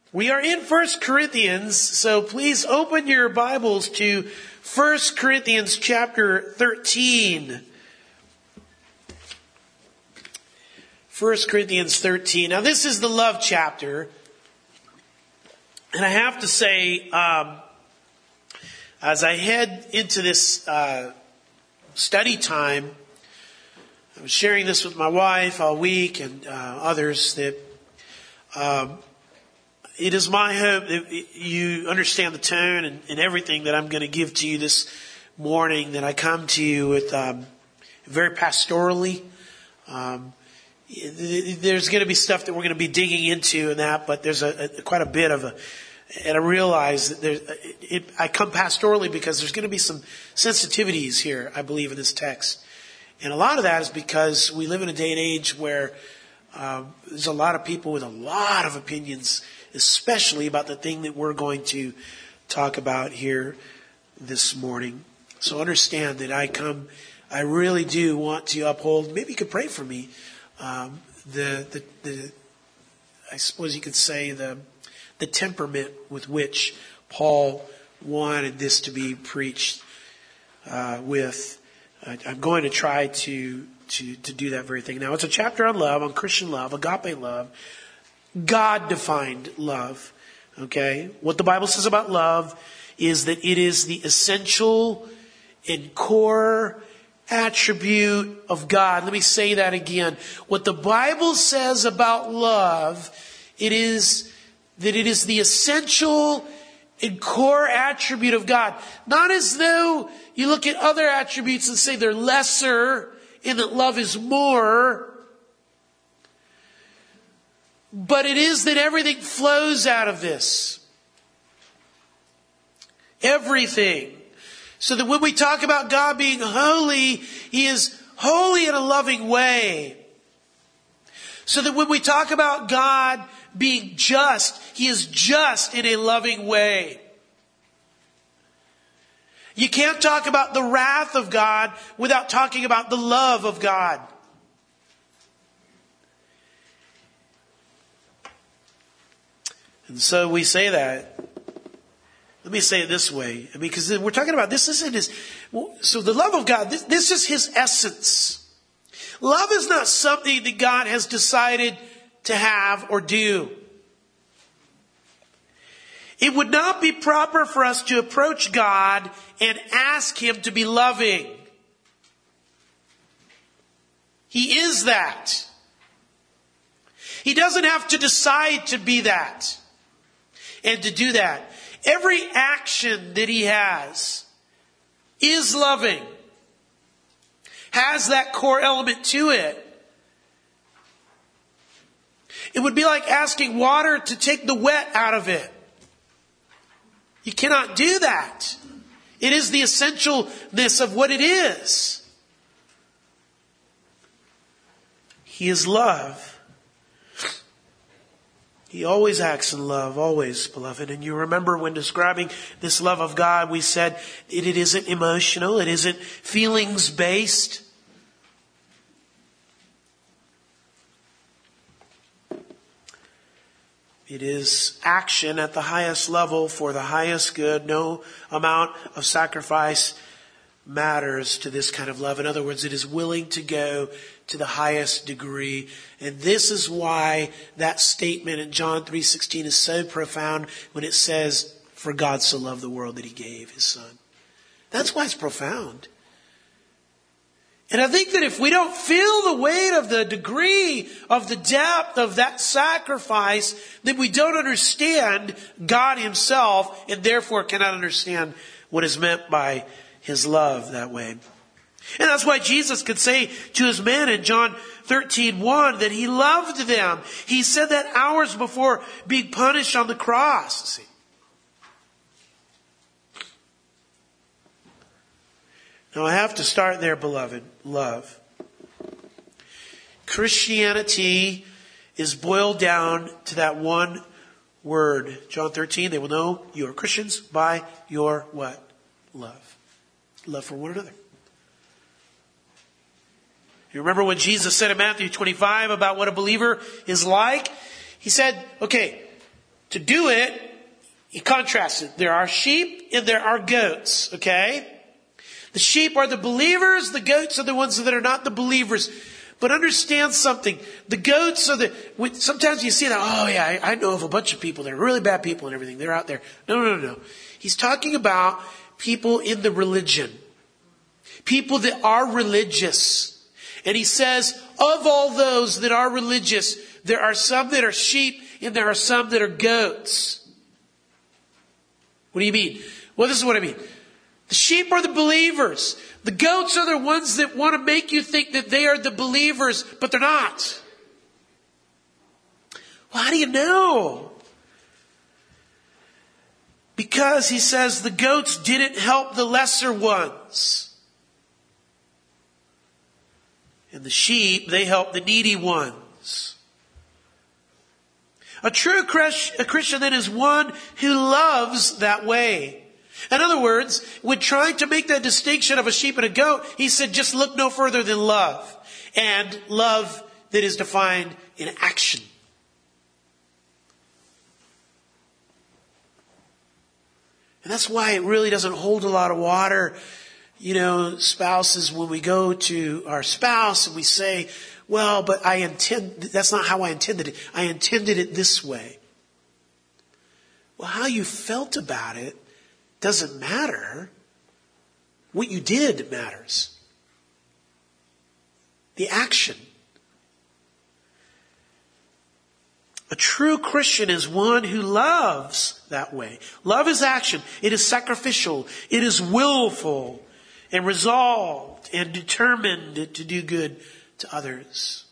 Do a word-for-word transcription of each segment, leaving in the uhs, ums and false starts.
We are in First Corinthians, so please open your Bibles to First Corinthians chapter thirteen. First Corinthians thirteen. Now this is the love chapter. And I have to say, um, as I head into this uh, study time, I was sharing this with my wife all week and uh, others that um, it is my hope that you understand the tone and, and everything that I'm going to give to you this morning, that I come to you with um, very pastorally. Um, there's going to be stuff that we're going to be digging into in that, but there's a, a quite a bit of a, and I realize that there, it, I come pastorally because there's going to be some sensitivities here, I believe, in this text. And a lot of that is because we live in a day and age where um, there's a lot of people with a lot of opinions, especially about the thing that we're going to talk about here this morning. So understand that I come, I really do want to uphold, maybe you could pray for me, um, the, the, the, I suppose you could say the, the temperament with which Paul wanted this to be preached, uh, with. Uh, I'm going to try to, to, to do that very thing. Now it's a chapter on love, on Christian love, agape love. God-defined love, okay? What the Bible says about love is that it is the essential and core attribute of God. Let me say that again. What the Bible says about love, it is that it is the essential and core attribute of God. Not as though you look at other attributes and say they're lesser and that love is more. But it is that everything flows out of this. Everything. So that when we talk about God being holy, He is holy in a loving way. So that when we talk about God being just, He is just in a loving way. You can't talk about the wrath of God without talking about the love of God. And so we say that. Let me say it this way. I mean, because we're talking about this isn't His. So the love of God, this, this is His essence. Love is not something that God has decided to have or do. It would not be proper for us to approach God and ask Him to be loving. He is that. He doesn't have to decide to be that. And to do that. Every action that He has is loving. Has that core element to it. It would be like asking water to take the wet out of it. You cannot do that. It is the essentialness of what it is. He is love. He always acts in love, always, beloved. And you remember when describing this love of God, we said it, it isn't emotional, it isn't feelings-based. It is action at the highest level for the highest good. No amount of sacrifice matters to this kind of love. In other words, it is willing to go to the highest degree. And this is why that statement in John three sixteen is so profound when it says, "For God so loved the world that He gave His Son." That's why it's profound. And I think that if we don't feel the weight of the degree of the depth of that sacrifice, then we don't understand God Himself and therefore cannot understand what is meant by His love that way. And that's why Jesus could say to His men in John thirteen one that He loved them. He said that hours before being punished on the cross. See? Now I have to start there, beloved. Love. Christianity is boiled down to that one word. John thirteen, they will know you are Christians by your what? Love. Love for one another. You remember when Jesus said in Matthew twenty-five about what a believer is like? He said, okay, To do it, he contrasts it. There are sheep and there are goats, okay? The sheep are the believers, the goats are the ones that are not the believers. But understand something. The goats are the, sometimes you see that, oh yeah, I, I know of a bunch of people that are really bad people and everything. They're out there. No, no, no, no. He's talking about people in the religion. People that are religious. And he says, of all those that are religious, there are some that are sheep and there are some that are goats. What do you mean? Well, this is what I mean. The sheep are the believers. The goats are the ones that want to make you think that they are the believers, but they're not. Well, how do you know? Because he says the goats didn't help the lesser ones. And the sheep, they help the needy ones. A true Christian then is one who loves that way. In other words, when trying to make that distinction of a sheep and a goat, he said just look no further than love. And love that is defined in action. And that's why it really doesn't hold a lot of water. You know, spouses, when we go to our spouse and we say, well, but I intend, that's not how I intended it. I intended it this way. Well, how you felt about it doesn't matter. What you did matters. The action. A true Christian is one who loves that way. Love is action. It is sacrificial. It is willful and resolved and determined to do good to others.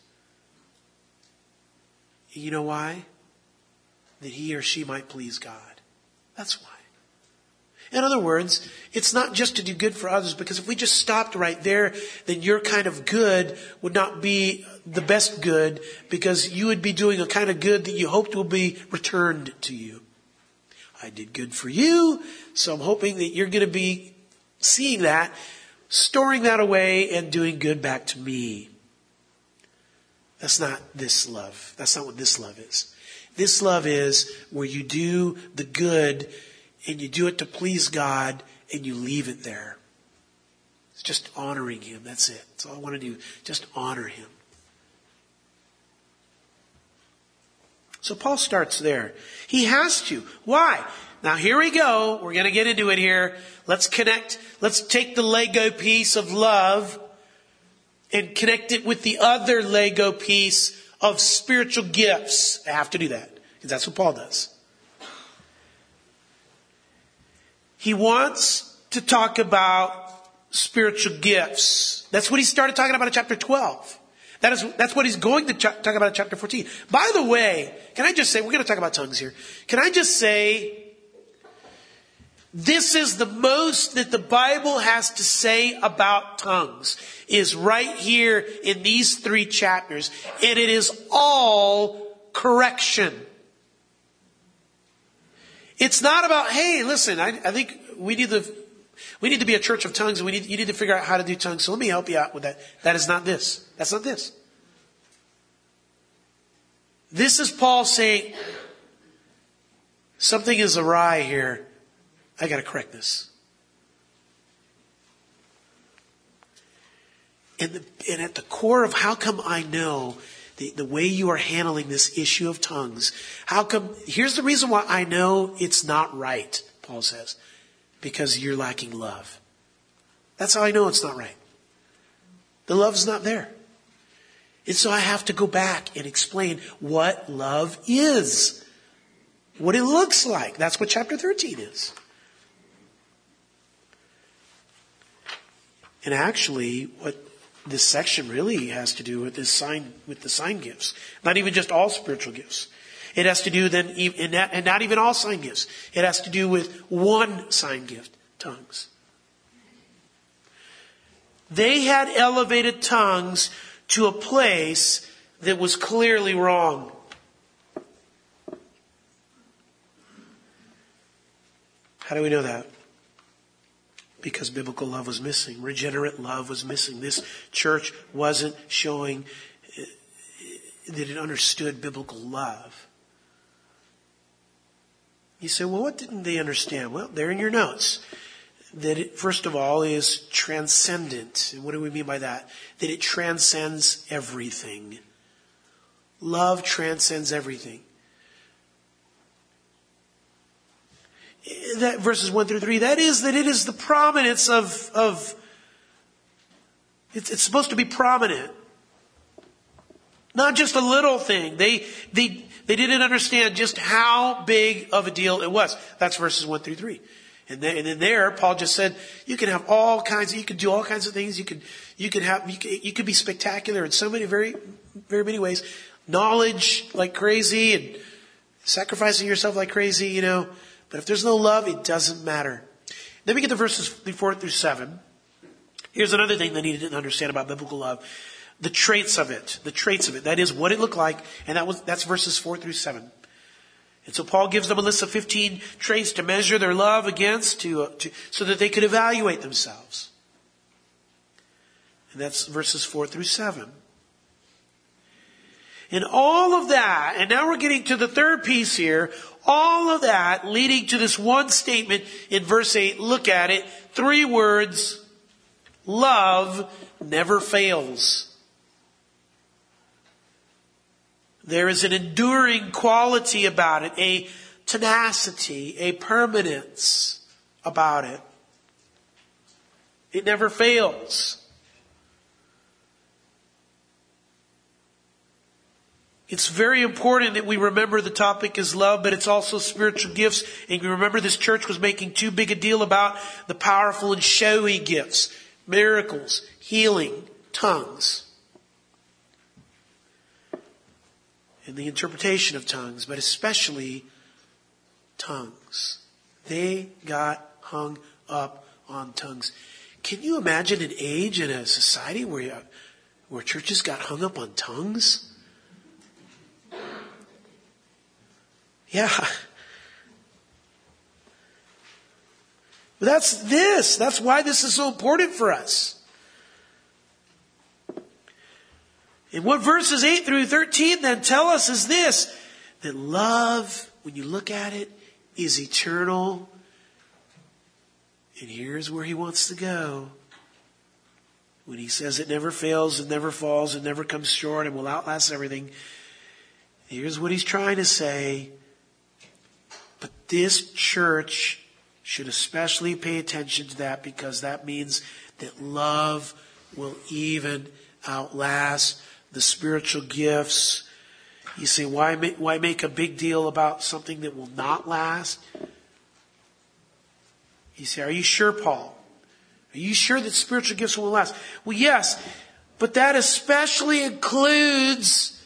You know why? That he or she might please God. That's why. In other words, it's not just to do good for others, because if we just stopped right there, then your kind of good would not be the best good, because you would be doing a kind of good that you hoped will be returned to you. I did good for you, so I'm hoping that you're going to be seeing that, storing that away, and doing good back to me. That's not this love. That's not what this love is. This love is where you do the good and you do it to please God and you leave it there. It's just honoring Him. That's it. That's all I want to do. Just honor Him. So Paul starts there. He has to. Why? Now here we go. We're going to get into it here. Let's connect. Let's take the Lego piece of love and connect it with the other Lego piece of spiritual gifts. I have to do that because that's what Paul does. He wants to talk about spiritual gifts. That's what he started talking about in chapter twelve. That is, that's what he's going to ch- talk about in chapter fourteen. By the way, can I just say, we're going to talk about tongues here. Can I just say, this is the most that the Bible has to say about tongues, is right here in these three chapters. And it is all correction. It's not about, hey, listen, I, I think we need to, we need to be a church of tongues, and we need, you need to figure out how to do tongues, so let me help you out with that. That is not this. That's not this. This is Paul saying, something is awry here. I got to correct this. And, the, and at the core of how come I know the, the way you are handling this issue of tongues, how come, here's the reason why I know it's not right, Paul says. Because you're lacking love. That's how I know it's not right. The love's not there. And so I have to go back and explain what love is. What it looks like. That's what chapter thirteen is. And actually, what this section really has to do with is sign, with the sign gifts. Not even just all spiritual gifts. It has to do then, and not even all sign gifts. It has to do with one sign gift, tongues. They had elevated tongues to a place that was clearly wrong. How do we know that? Because biblical love was missing. Regenerate love was missing. This church wasn't showing that it understood biblical love. You say, well, what didn't they understand? Well, they're in your notes. That it, first of all, is transcendent. And what do we mean by that? That it transcends everything. Love transcends everything. That verses one through three, that is that it is the prominence of, of it's, it's supposed to be prominent. Not just a little thing. They, they, they didn't understand just how big of a deal it was. That's verses one through three. And then, and then there, Paul just said, you can have all kinds of, you can do all kinds of things. You could, you could have, you could, you could be spectacular in so many, very, very many ways. Knowledge like crazy and sacrificing yourself like crazy, you know. But if there's no love, it doesn't matter. Then we get to verses four through seven. Here's another thing they needed to understand about biblical love. The traits of it. The traits of it. That is what it looked like. And that was, that's verses four through seven. And so Paul gives them a list of fifteen traits to measure their love against, to, uh, to so that they could evaluate themselves. And that's verses four through seven. And all of that, and now we're getting to the third piece here, all of that leading to this one statement in verse eight. Look at it. Three words. Love never fails. There is an enduring quality about it, a tenacity, a permanence about it. It never fails. It's very important that we remember the topic is love, but it's also spiritual gifts. And we remember this church was making too big a deal about the powerful and showy gifts. Miracles, healing, tongues. And the interpretation of tongues, but especially tongues. They got hung up on tongues. Can you imagine an age and a society where, where churches got hung up on tongues? Yeah. But that's this. That's why this is so important for us. And what verses eight through thirteen then tell us is this. That love, when you look at it, is eternal. And here's where he wants to go. When he says it never fails, it never falls, it never comes short, and will outlast everything. Here's what he's trying to say. But this church should especially pay attention to that, because that means that love will even outlast the spiritual gifts. You say, why make, why make a big deal about something that will not last? You say, are you sure, Paul? Are you sure that spiritual gifts will last? Well, yes, but that especially includes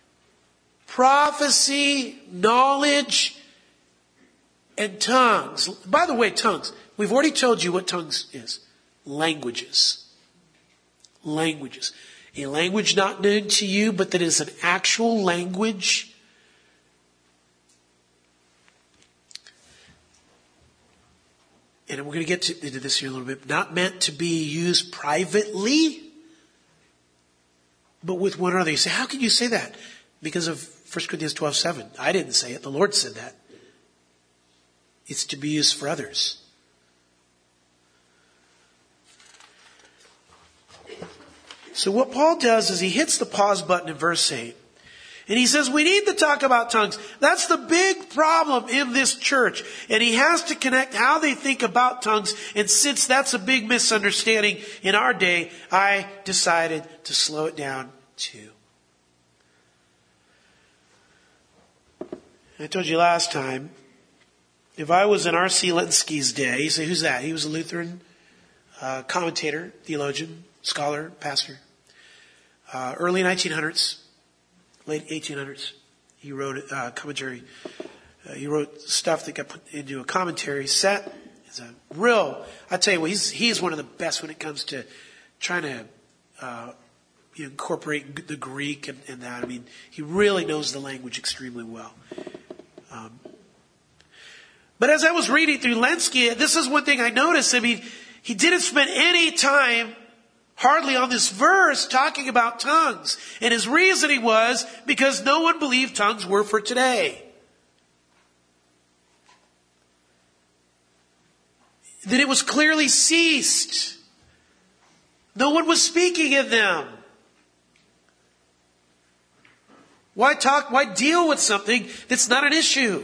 prophecy, knowledge, and tongues. By the way, tongues. We've already told you what tongues is. Languages. Languages. A language not known to you, but that is an actual language. And we're going to get to, into this here a little bit. Not meant to be used privately, but with one another. You say, how can you say that? Because of First Corinthians twelve seven. I didn't say it. The Lord said that. It's to be used for others. So what Paul does is he hits the pause button in verse eight. And he says, we need to talk about tongues. That's the big problem in this church. And he has to connect how they think about tongues. And since that's a big misunderstanding in our day, I decided to slow it down too. I told you last time, if I was in R C Lenski's day, you say, who's that? He was a Lutheran uh, commentator, theologian, scholar, pastor. Uh, early nineteen hundreds, late eighteen hundreds, he wrote a uh, commentary. Uh, he wrote stuff that got put into a commentary set. It's a real, I tell you what, he's, he's one of the best when it comes to trying to uh, you know, incorporate the Greek and, and that. I mean, he really knows the language extremely well. Um, but as I was reading through Lenski, this is one thing I noticed. I mean, he didn't spend any time hardly on this verse talking about tongues. And his reasoning was because no one believed tongues were for today. that it was clearly ceased. No one was speaking in them. Why talk, why deal with something that's not an issue?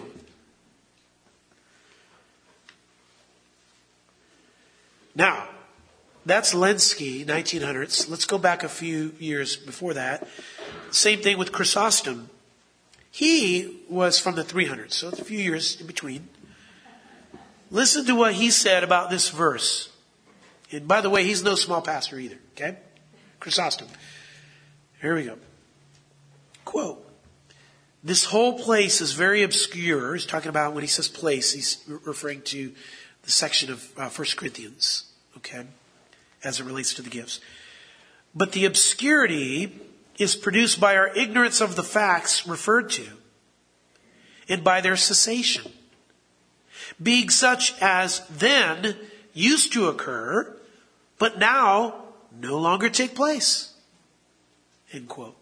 Now, that's Lenski, nineteen hundreds. Let's go back a few years before that. Same thing with Chrysostom. He was from the three hundreds, so it's a few years in between. Listen to what he said about this verse. And by the way, he's no small pastor either, okay? Chrysostom. Here we go. Quote, "This whole place is very obscure." He's talking about when he says place, he's referring to the section of uh, First Corinthians, okay, as it relates to the gifts. "But the obscurity is produced by our ignorance of the facts referred to and by their cessation, being such as then used to occur, but now no longer take place." End quote.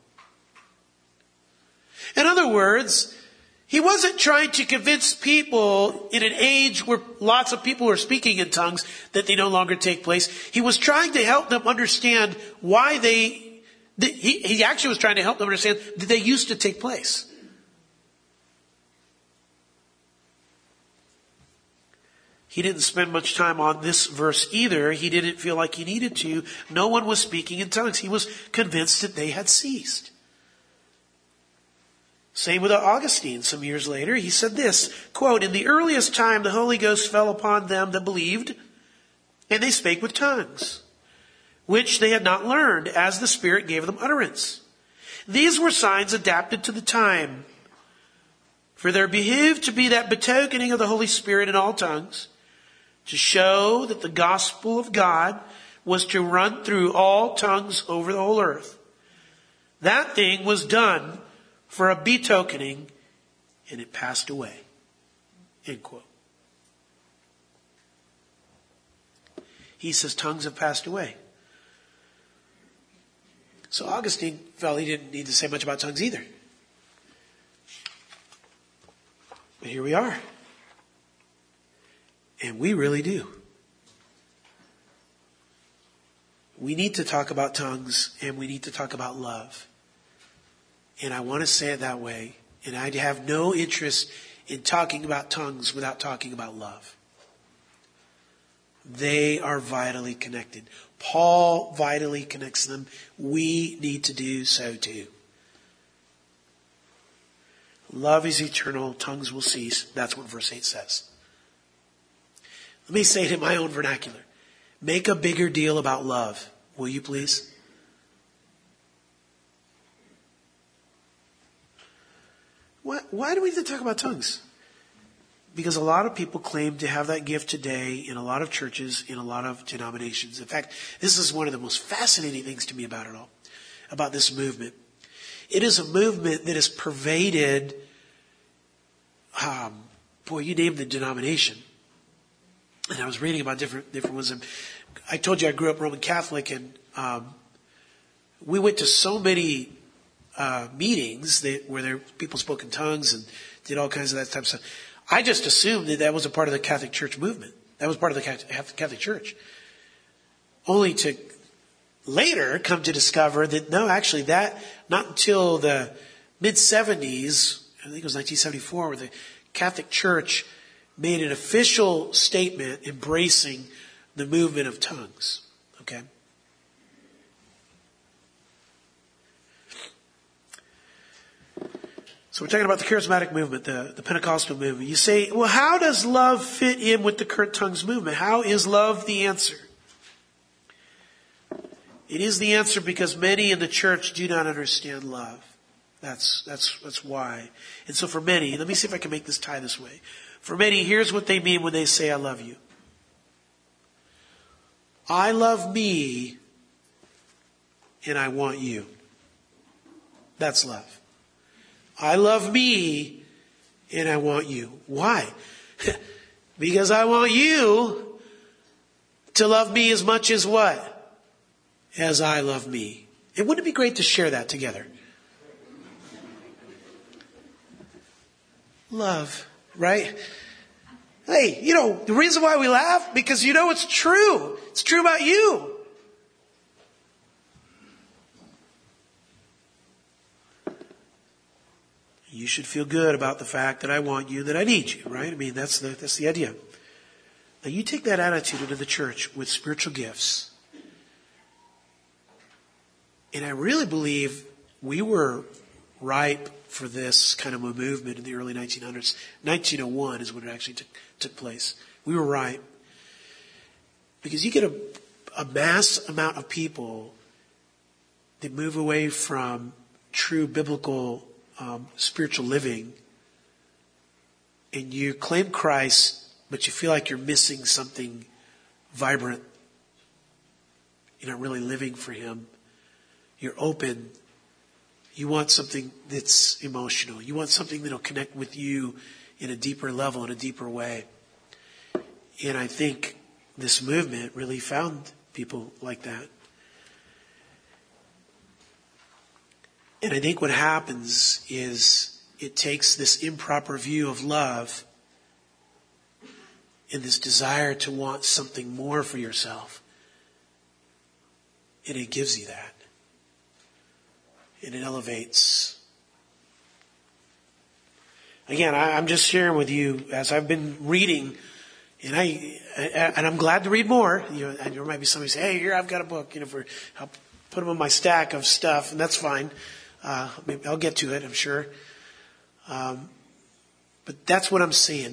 In other words, he wasn't trying to convince people in an age where lots of people are speaking in tongues that they no longer take place. He was trying to help them understand why they, he, he actually was trying to help them understand that they used to take place. He didn't spend much time on this verse either. He didn't feel like he needed to. No one was speaking in tongues. He was convinced that they had ceased. Same with Augustine. Some years later, he said this, quote, "In the earliest time, the Holy Ghost fell upon them that believed, and they spake with tongues, which they had not learned, as the Spirit gave them utterance. These were signs adapted to the time. For there behoved to be that betokening of the Holy Spirit in all tongues, to show that the gospel of God was to run through all tongues over the whole earth. That thing was done for a betokening, and it passed away." End quote. He says tongues have passed away. So Augustine felt he didn't need to say much about tongues either. But here we are. And we really do. We need to talk about tongues, and we need to talk about love. And I want to say it that way. And I have no interest in talking about tongues without talking about love. They are vitally connected. Paul vitally connects them. We need to do so too. Love is eternal. Tongues will cease. That's what verse eight says. Let me say it in my own vernacular. Make a bigger deal about love. Will you please? Why, why do we need to talk about tongues? Because a lot of people claim to have that gift today in a lot of churches, in a lot of denominations. In fact, this is one of the most fascinating things to me about it all, about this movement. It is a movement that is pervaded, um, boy, you name the denomination. And I was reading about different different ones. And I told you I grew up Roman Catholic, and um, we went to so many uh, meetings that, where there people spoke in tongues and did all kinds of that type of stuff. I just assumed that that was a part of the Catholic Church movement. That was part of the Catholic Church. Only to later come to discover that no, actually that, not until the mid seventies, I think it was nineteen seventy-four, where the Catholic Church made an official statement embracing the movement of tongues. Okay? So we're talking about the charismatic movement, the, the Pentecostal movement. You say, well, how does love fit in with the current tongues movement? How is love the answer? It is the answer because many in the church do not understand love. That's, that's, that's why. And so for many, let me see if I can make this tie this way. For many, here's what they mean when they say, I love you. I love me and I want you. That's love. I love me and I want you. Why? Because I want you to love me as much as what? As I love me. And wouldn't it be great to share that together? Love, right? Hey, you know, the reason why we laugh, because you know it's true. It's true about you. You should feel good about the fact that I want you, that I need you, right? I mean, that's the, that's the idea. Now you take that attitude into the church with spiritual gifts. And I really believe we were ripe for this kind of a movement in the early nineteen hundreds. nineteen oh one is when it actually took, took place. We were ripe. Because you get a, a mass amount of people that move away from true biblical um, spiritual living, and you claim Christ, but you feel like you're missing something vibrant. You're not really living for Him. You're open. You want something that's emotional. You want something that'll connect with you in a deeper level, in a deeper way. And I think this movement really found people like that. And I think what happens is it takes this improper view of love and this desire to want something more for yourself. And it gives you that. And it elevates. Again, I, I'm just sharing with you as I've been reading, and I, I and I'm glad to read more. You know, and there might be somebody say, "Hey, here I've got a book," you know, for I'll put them on my stack of stuff, and that's fine. Uh, maybe I'll get to it, I'm sure. Um, but that's what I'm seeing.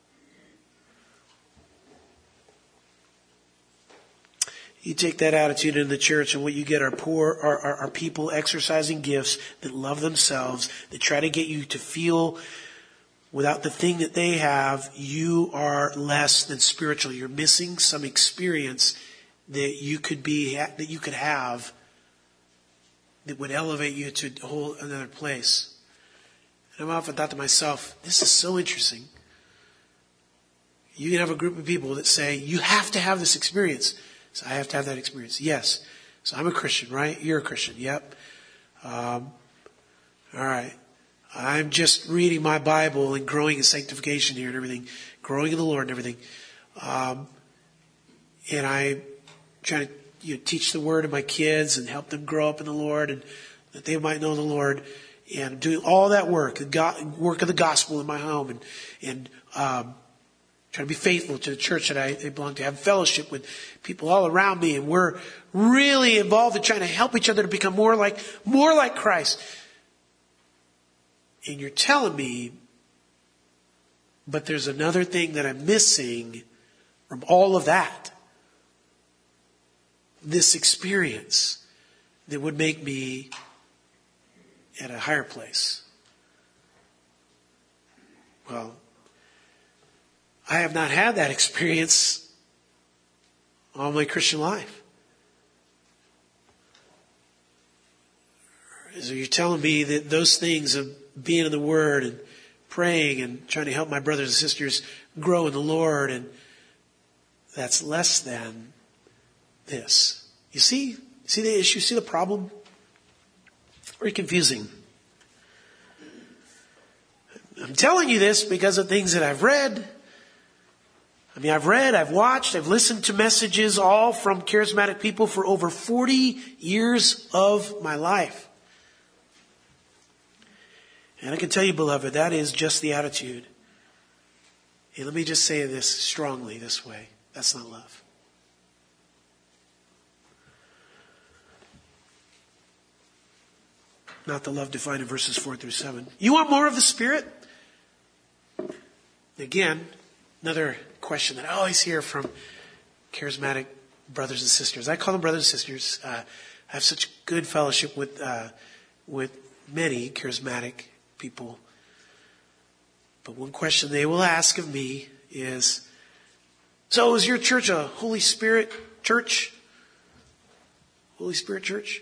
You take that attitude into the church, and what you get are poor, are, are, are people exercising gifts that love themselves, that try to get you to feel without the thing that they have, you are less than spiritual. You're missing some experience that you could be, that you could have that would elevate you to a whole another place. And I've often thought to myself, this is so interesting. You can have a group of people that say, you have to have this experience. So I have to have that experience. Yes. So I'm a Christian, right? You're a Christian. Yep. Um, all right. I'm just reading my Bible and growing in sanctification here and everything, growing in the Lord and everything. Um, and I try to you know, teach the Word to my kids and help them grow up in the Lord and that they might know the Lord. And doing all that work, the go- work of the gospel in my home, and and um, trying to be faithful to the church that I belong to, have fellowship with people all around me, and we're really involved in trying to help each other to become more like more like Christ. And you're telling me, but there's another thing that I'm missing from all of that. This experience that would make me at a higher place. Well, I have not had that experience all my Christian life. So you're telling me that those things of being in the Word and praying and trying to help my brothers and sisters grow in the Lord, and that's less than this. You see? See the issue? See the problem? Very confusing. I'm telling you this because of things that I've read. I mean, I've read, I've watched, I've listened to messages all from charismatic people for over forty years of my life. And I can tell you, beloved, that is just the attitude. And let me just say this strongly this way. That's not love. Not the love defined in verses four through seven. You want more of the Spirit? Again, another question that I always hear from charismatic brothers and sisters. I call them brothers and sisters. Uh, I have such good fellowship with uh, with many charismatic people. But one question they will ask of me is, so is your church a Holy Spirit church? Holy Spirit church?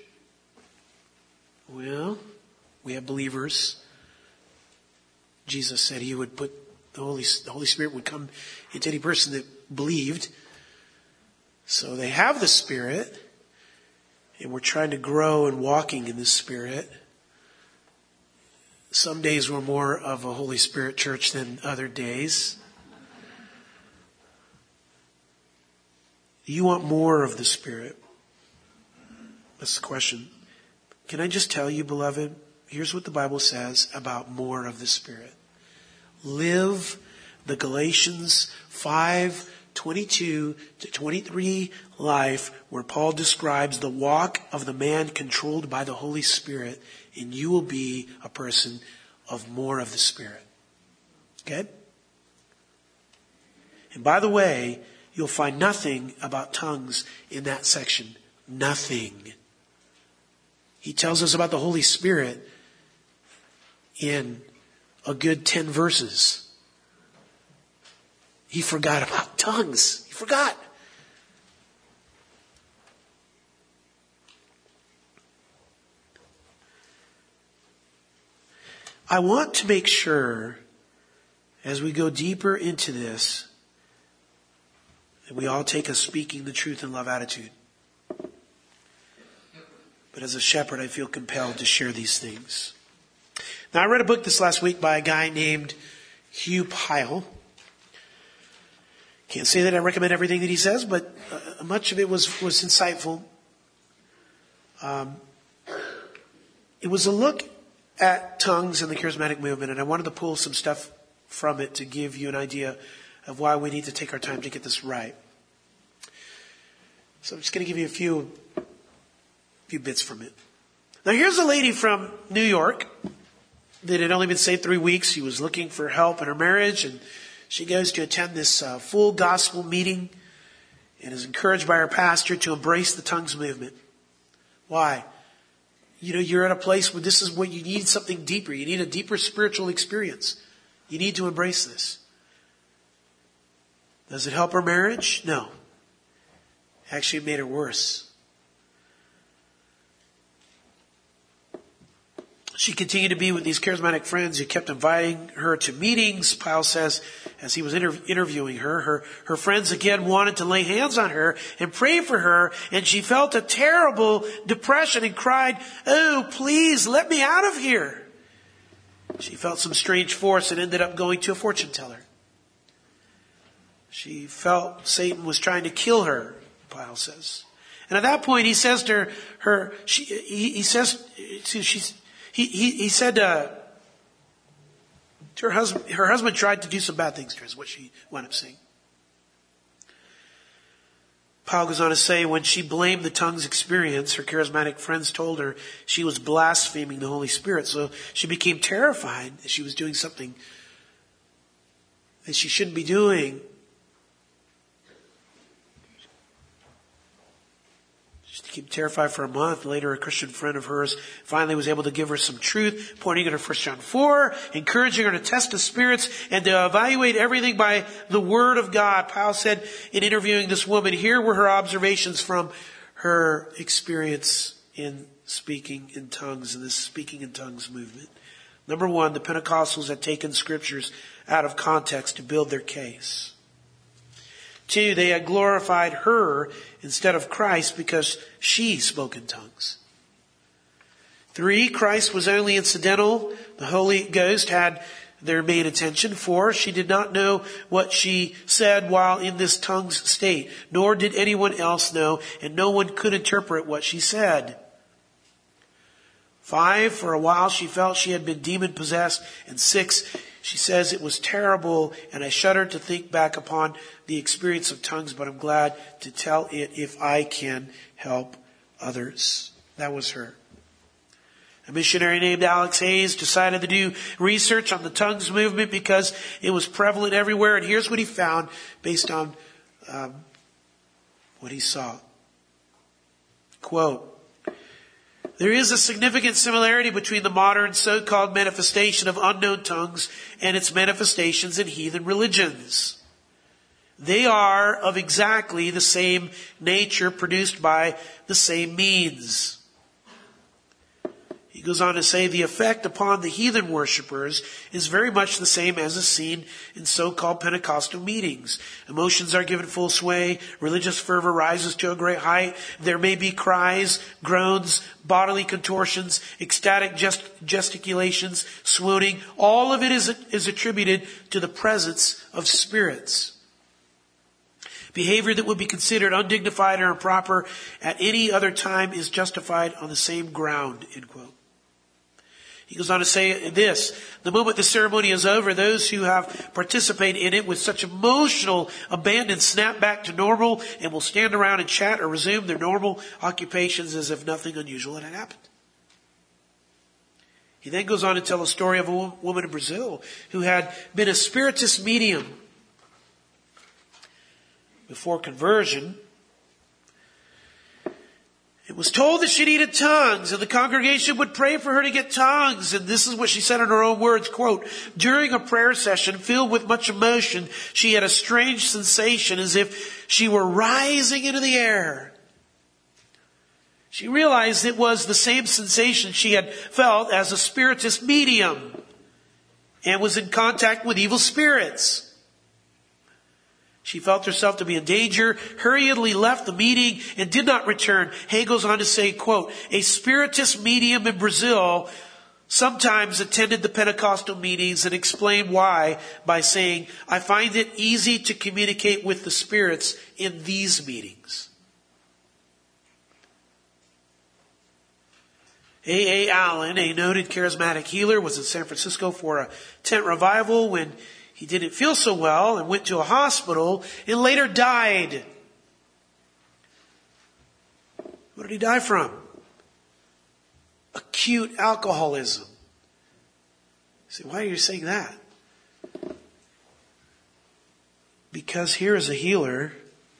Well, we have believers. Jesus said He would put the Holy, the Holy Spirit would come into any person that believed. So they have the Spirit, and we're trying to grow and walking in the Spirit. Some days we're more of a Holy Spirit church than other days. You want more of the Spirit? That's the question. Can I just tell you, beloved, here's what the Bible says about more of the Spirit. Live the Galatians five twenty-two to twenty-three life where Paul describes the walk of the man controlled by the Holy Spirit, and you will be a person of more of the Spirit. Okay? And by the way, you'll find nothing about tongues in that section. Nothing. He tells us about the Holy Spirit in a good ten verses. He forgot about tongues. He forgot. I want to make sure, as we go deeper into this, that we all take a speaking the truth in love attitude. But as a shepherd, I feel compelled to share these things. Now, I read a book this last week by a guy named Hugh Pyle. Can't say that I recommend everything that he says, but uh, much of it was, was insightful. Um, it was a look at tongues and the charismatic movement, and I wanted to pull some stuff from it to give you an idea of why we need to take our time to get this right. So I'm just going to give you a few, few bits from it. Now, here's a lady from New York that had only been saved three weeks. She was looking for help in her marriage, and she goes to attend this uh, full gospel meeting and is encouraged by her pastor to embrace the tongues movement. Why? You know, you're at a place where this is what you need, something deeper. You need a deeper spiritual experience. You need to embrace this. Does it help her marriage? No. Actually, it made her worse. She continued to be with these charismatic friends who kept inviting her to meetings. Pyle says, as he was inter- interviewing her, her, her friends again wanted to lay hands on her and pray for her, and she felt a terrible depression and cried, "Oh, please let me out of here." She felt some strange force and ended up going to a fortune teller. She felt Satan was trying to kill her, Pyle says. And at that point, he says to her, her she, he, he says, she's, He, he, he said uh, to her husband, her husband tried to do some bad things to her, is what she wound up saying. Pyle goes on to say, when she blamed the tongues experience, her charismatic friends told her she was blaspheming the Holy Spirit. So she became terrified that she was doing something that she shouldn't be doing. She became terrified for a month. Later, a Christian friend of hers finally was able to give her some truth, pointing her to First John four, encouraging her to test the spirits and to evaluate everything by the Word of God. Pyle said in interviewing this woman, here were her observations from her experience in speaking in tongues, in this speaking in tongues movement. Number one, the Pentecostals had taken scriptures out of context to build their case. Two, they had glorified her instead of Christ because she spoke in tongues. Three, Christ was only incidental. The Holy Ghost had their main attention. Four, she did not know what she said while in this tongues state, nor did anyone else know, and no one could interpret what she said. Five, for a while she felt she had been demon possessed. And six, she says it was terrible, and I shudder to think back upon the experience of tongues, but I'm glad to tell it if I can help others. That was her. A missionary named Alex Hayes decided to do research on the tongues movement because it was prevalent everywhere, and here's what he found based on um, what he saw. Quote, there is a significant similarity between the modern so-called manifestation of unknown tongues and its manifestations in heathen religions. They are of exactly the same nature, produced by the same means. He goes on to say the effect upon the heathen worshippers is very much the same as is seen in so-called Pentecostal meetings. Emotions are given full sway. Religious fervor rises to a great height. There may be cries, groans, bodily contortions, ecstatic gest- gesticulations, swooning. All of it is, is attributed to the presence of spirits. Behavior that would be considered undignified or improper at any other time is justified on the same ground, end quote. He goes on to say this: the moment the ceremony is over, those who have participated in it with such emotional abandon snap back to normal and will stand around and chat or resume their normal occupations as if nothing unusual had happened. He then goes on to tell a story of a woman in Brazil who had been a spiritist medium before conversion. It was told that she needed tongues, and the congregation would pray for her to get tongues. And this is what she said in her own words, quote, during a prayer session filled with much emotion, she had a strange sensation as if she were rising into the air. She realized it was the same sensation she had felt as a spiritist medium and was in contact with evil spirits. She felt herself to be in danger, hurriedly left the meeting, and did not return. Hay goes on to say, quote, a spiritist medium in Brazil sometimes attended the Pentecostal meetings and explained why by saying, I find it easy to communicate with the spirits in these meetings. A A Allen, a noted charismatic healer, was in San Francisco for a tent revival when he didn't feel so well and went to a hospital and later died. What did he die from? Acute alcoholism. You say, why are you saying that? Because here is a healer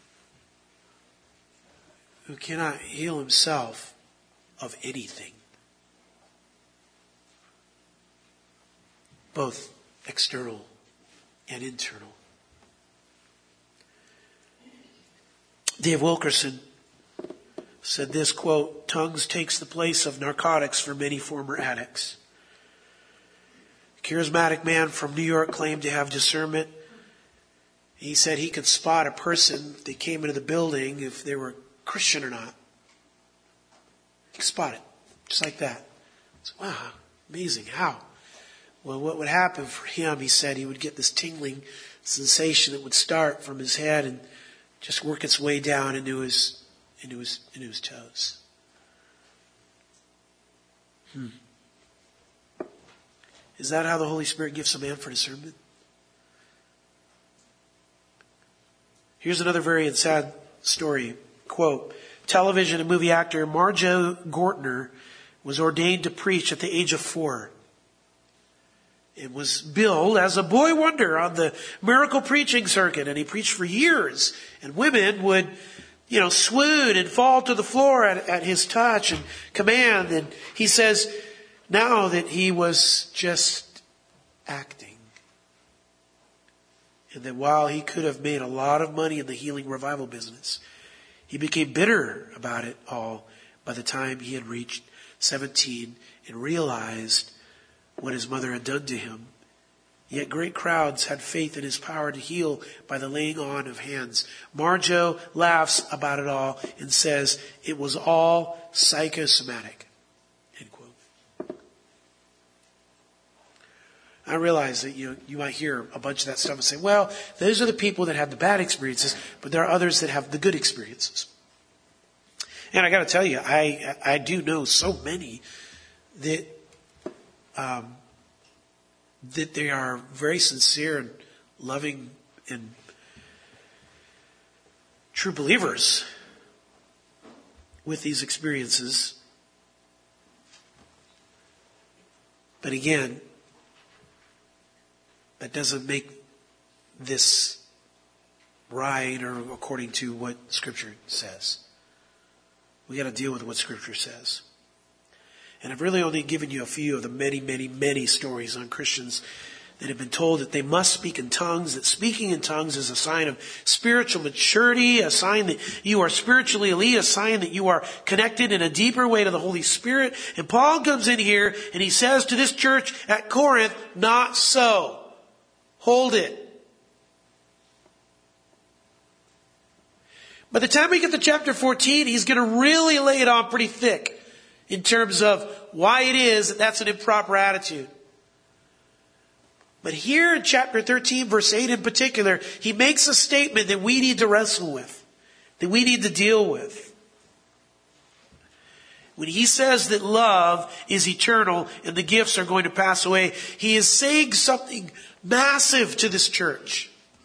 who cannot heal himself of anything. Both external and internal. Dave Wilkerson said this, quote, tongues takes the place of narcotics for many former addicts. A charismatic man from New York claimed to have discernment. He said he could spot a person if they came into the building if they were Christian or not. He could spot it, just like that. So, wow, amazing. How? Well, what would happen for him, he said, he would get this tingling sensation that would start from his head and just work its way down into his into his into his toes. Hmm. Is that how the Holy Spirit gives a man for discernment? Here's another very sad story. Quote, television and movie actor Marjoe Gortner was ordained to preach at the age of four. It was billed as a boy wonder on the miracle preaching circuit, and he preached for years. And women would, you know, swoon and fall to the floor at, at his touch and command. And he says now that he was just acting. And that while he could have made a lot of money in the healing revival business, he became bitter about it all by the time he had reached seventeen and realized what his mother had done to him. Yet great crowds had faith in his power to heal by the laying on of hands. Marjoe laughs about it all and says it was all psychosomatic. End quote. I realize that you know, you might hear a bunch of that stuff and say, well, those are the people that have the bad experiences, but there are others that have the good experiences. And I got to tell you, I I do know so many that Um, that they are very sincere and loving and true believers with these experiences. But again, that doesn't make this right or according to what Scripture says. We got to deal with what Scripture says. And I've really only given you a few of the many, many, many stories on Christians that have been told that they must speak in tongues, that speaking in tongues is a sign of spiritual maturity, a sign that you are spiritually elite, a sign that you are connected in a deeper way to the Holy Spirit. And Paul comes in here and he says to this church at Corinth, not so. Hold it. By the time we get to chapter fourteen, he's going to really lay it on pretty thick in terms of why it is that that's an improper attitude. But here in chapter thirteen, verse eight in particular, he makes a statement that we need to wrestle with, that we need to deal with. When he says that love is eternal and the gifts are going to pass away, he is saying something massive to this church.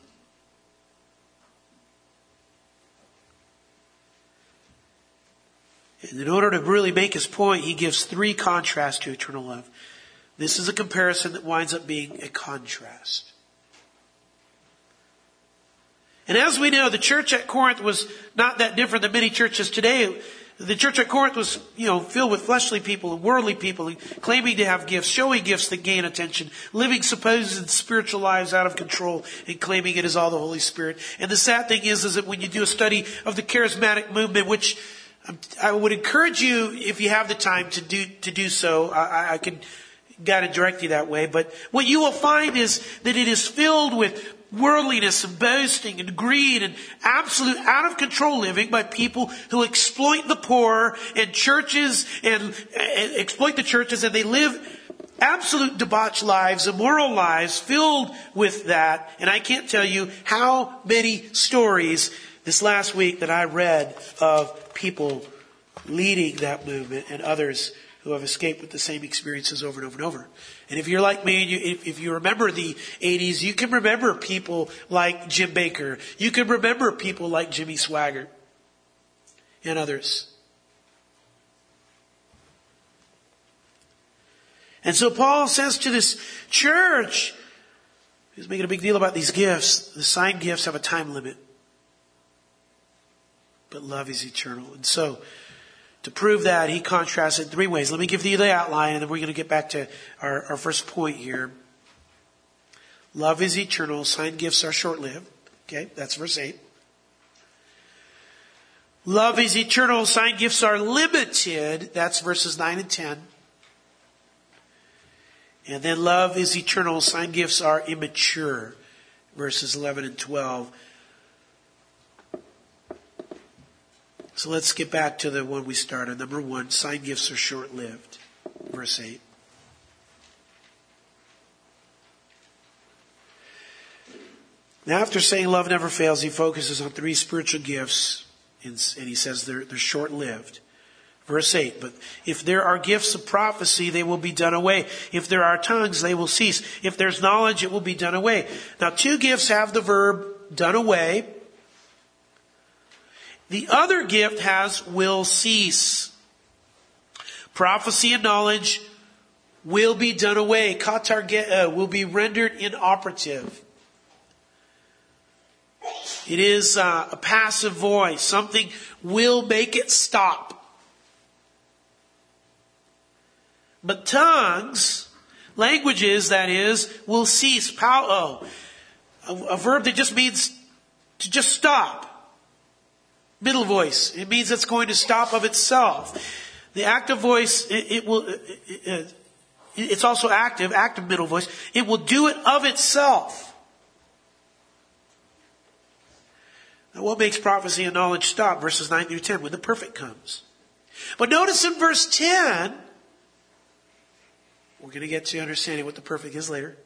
And in order to really make his point, he gives three contrasts to eternal love. This is a comparison that winds up being a contrast. And as we know, the church at Corinth was not that different than many churches today. The church at Corinth was, you know, filled with fleshly people and worldly people, claiming to have gifts, showing gifts that gain attention, living supposed spiritual lives out of control, and claiming it is all the Holy Spirit. And the sad thing is, is that when you do a study of the charismatic movement, which I would encourage you, if you have the time to do to do so, I, I can guide and direct you that way. But what you will find is that it is filled with worldliness and boasting and greed and absolute out of control living by people who exploit the poor and churches and, and exploit the churches, and they live absolute debauched lives, immoral lives filled with that. And I can't tell you how many stories this last week that I read of people leading that movement and others who have escaped with the same experiences over and over and over. And if you're like me, and you, if, if you remember the eighties, you can remember people like Jim Baker. You can remember people like Jimmy Swaggart and others. And so Paul says to this church, who's making a big deal about these gifts, the sign gifts have a time limit. But love is eternal. And so, to prove that, he contrasts it in three ways. Let me give you the outline, and then we're going to get back to our, our first point here. Love is eternal. Sign gifts are short-lived. Okay, that's verse eight. Love is eternal. Sign gifts are limited. That's verses nine and ten. And then love is eternal. Sign gifts are immature. Verses eleven and twelve. So let's get back to the one we started. Number one, sign gifts are short-lived. Verse eight. Now, after saying love never fails, he focuses on three spiritual gifts, and he says they're, they're short-lived. Verse eight, but if there are gifts of prophecy, they will be done away. If there are tongues, they will cease. If there's knowledge, it will be done away. Now, two gifts have the verb done away. The other gift has will cease. Prophecy and knowledge will be done away. Katargea will be rendered inoperative. It is uh, a passive voice. Something will make it stop. But tongues, languages that is, will cease. Pauo, a, a verb that just means to just stop. Middle voice. It means it's going to stop of itself. The active voice, it, it will, it, it, it's also active, active middle voice. It will do it of itself. Now, what makes prophecy and knowledge stop? Verses nine through ten, when the perfect comes. But notice in verse ten, we're going to get to understanding what the perfect is later.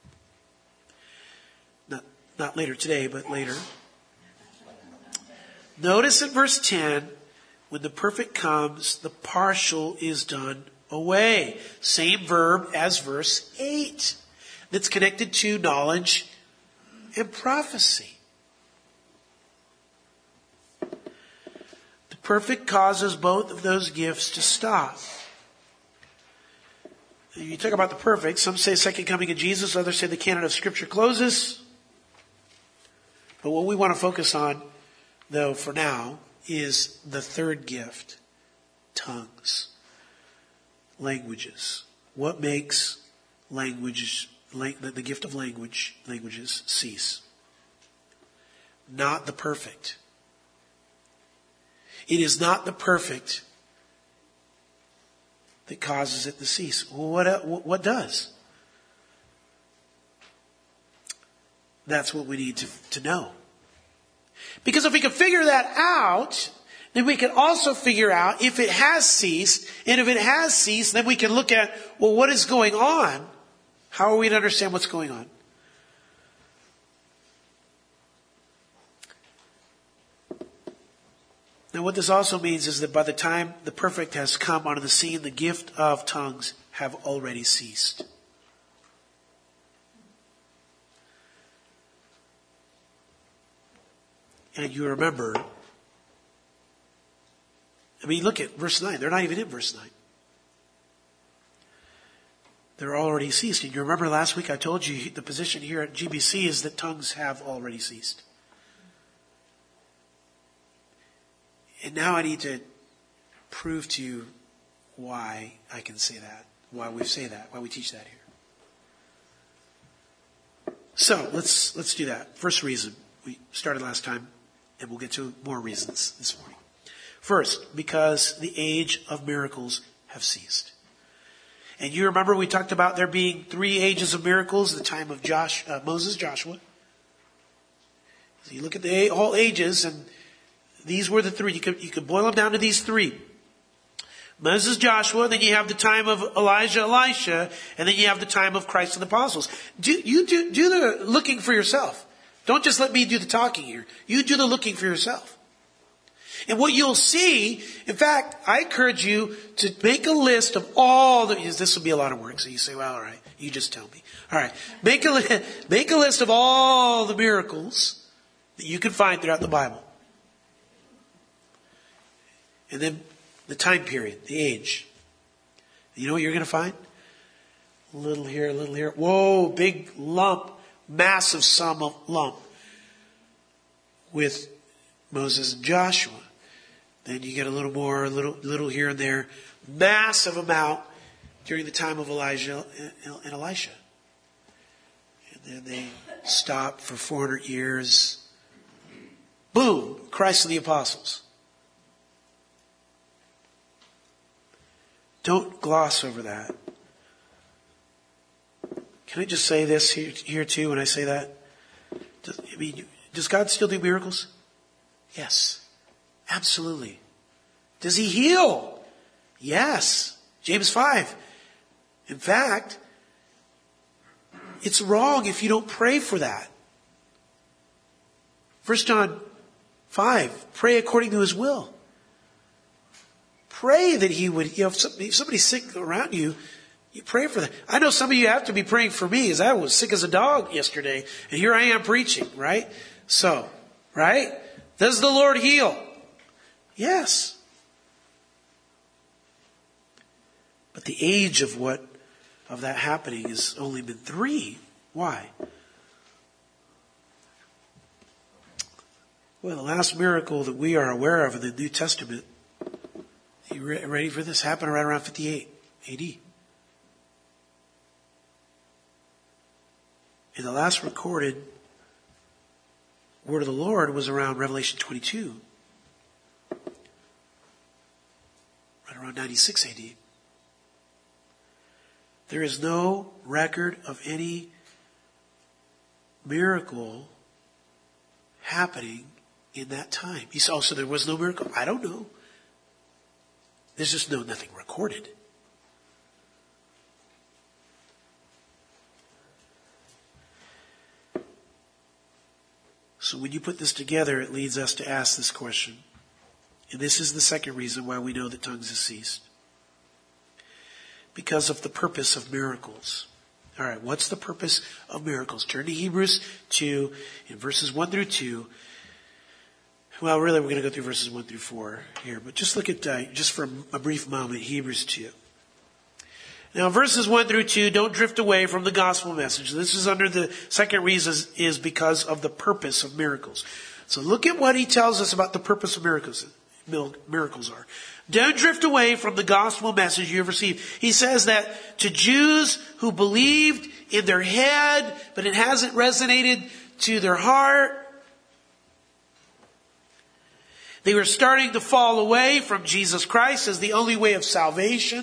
Not, not later today, but later. Notice in verse ten, when the perfect comes, the partial is done away. Same verb as verse eight. That's connected to knowledge and prophecy. The perfect causes both of those gifts to stop. You talk about the perfect. Some say second coming of Jesus. Others say the canon of Scripture closes. But what we want to focus on, though, for now, is the third gift. Tongues. Languages. What makes languages, the gift of language, languages cease? Not the perfect. It is not the perfect that causes it to cease. Well, what, what does? That's what we need to, to know. Because if we can figure that out, then we can also figure out if it has ceased. And if it has ceased, then we can look at, well, what is going on? How are we to understand what's going on? Now what this also means is that by the time the perfect has come onto the scene, the gift of tongues have already ceased. And you remember, I mean, look at verse nine. They're not even in verse nine. They're already ceased. And you remember last week I told you the position here at G B C is that tongues have already ceased. And now I need to prove to you why I can say that, why we say that, why we teach that here. So let's let's do that. First reason. We started last time, and we'll get to more reasons this morning. First, because the age of miracles have ceased. And you remember we talked about there being three ages of miracles, the time of Josh, uh, Moses, Joshua. So you look at the all ages, and these were the three. You could, you could boil them down to these three. Moses, Joshua, then you have the time of Elijah, Elisha, and then you have the time of Christ and the apostles. Do, you do, do the looking for yourself. Don't just let me do the talking here. You do the looking for yourself. And what you'll see, in fact, I encourage you to make a list of all the, this will be a lot of work, so you say, well, all right, you just tell me. All right, make a, make a list of all the miracles that you can find throughout the Bible. And then the time period, the age. You know what you're going to find? A little here, a little here. Whoa, big lump, massive sum of lump with Moses and Joshua. Then you get a little more, a little, little here and there. Massive amount during the time of Elijah and Elisha. And then they stop for four hundred years. Boom, Christ and the apostles. Don't gloss over that. Can I just say this here, here too when I say that? Does, I mean, does God still do miracles? Yes. Absolutely. Does he heal? Yes. James five. In fact, it's wrong if you don't pray for that. First John five. Pray according to his will. Pray that he would, you know, if somebody, if somebody's sick around you, you pray for them. I know some of you have to be praying for me, as I was sick as a dog yesterday, and here I am preaching, right? So, right? Does the Lord heal? Yes. But the age of what, of that happening has only been three. Why? Well, the last miracle that we are aware of in the New Testament, you ready for this? Happened right around fifty-eight A D. And the last recorded word of the Lord was around Revelation twenty-two. Right around ninety-six A D. There is no record of any miracle happening in that time. He said, oh, so there was no miracle? I don't know. There's just no nothing recorded. So when you put this together, it leads us to ask this question. And this is the second reason why we know that tongues have ceased. Because of the purpose of miracles. All right, what's the purpose of miracles? Turn to Hebrews two in verses one through two. Well, really, we're going to go through verses one through four here, but just look at, uh, just for a brief moment, Hebrews two. Now, verses one through two, don't drift away from the gospel message. This is under the second reason is because of the purpose of miracles. So look at what he tells us about the purpose of miracles. Miracles are. Don't drift away from the gospel message you have received. He says that to Jews who believed in their head, but it hasn't resonated to their heart, they were starting to fall away from Jesus Christ as the only way of salvation.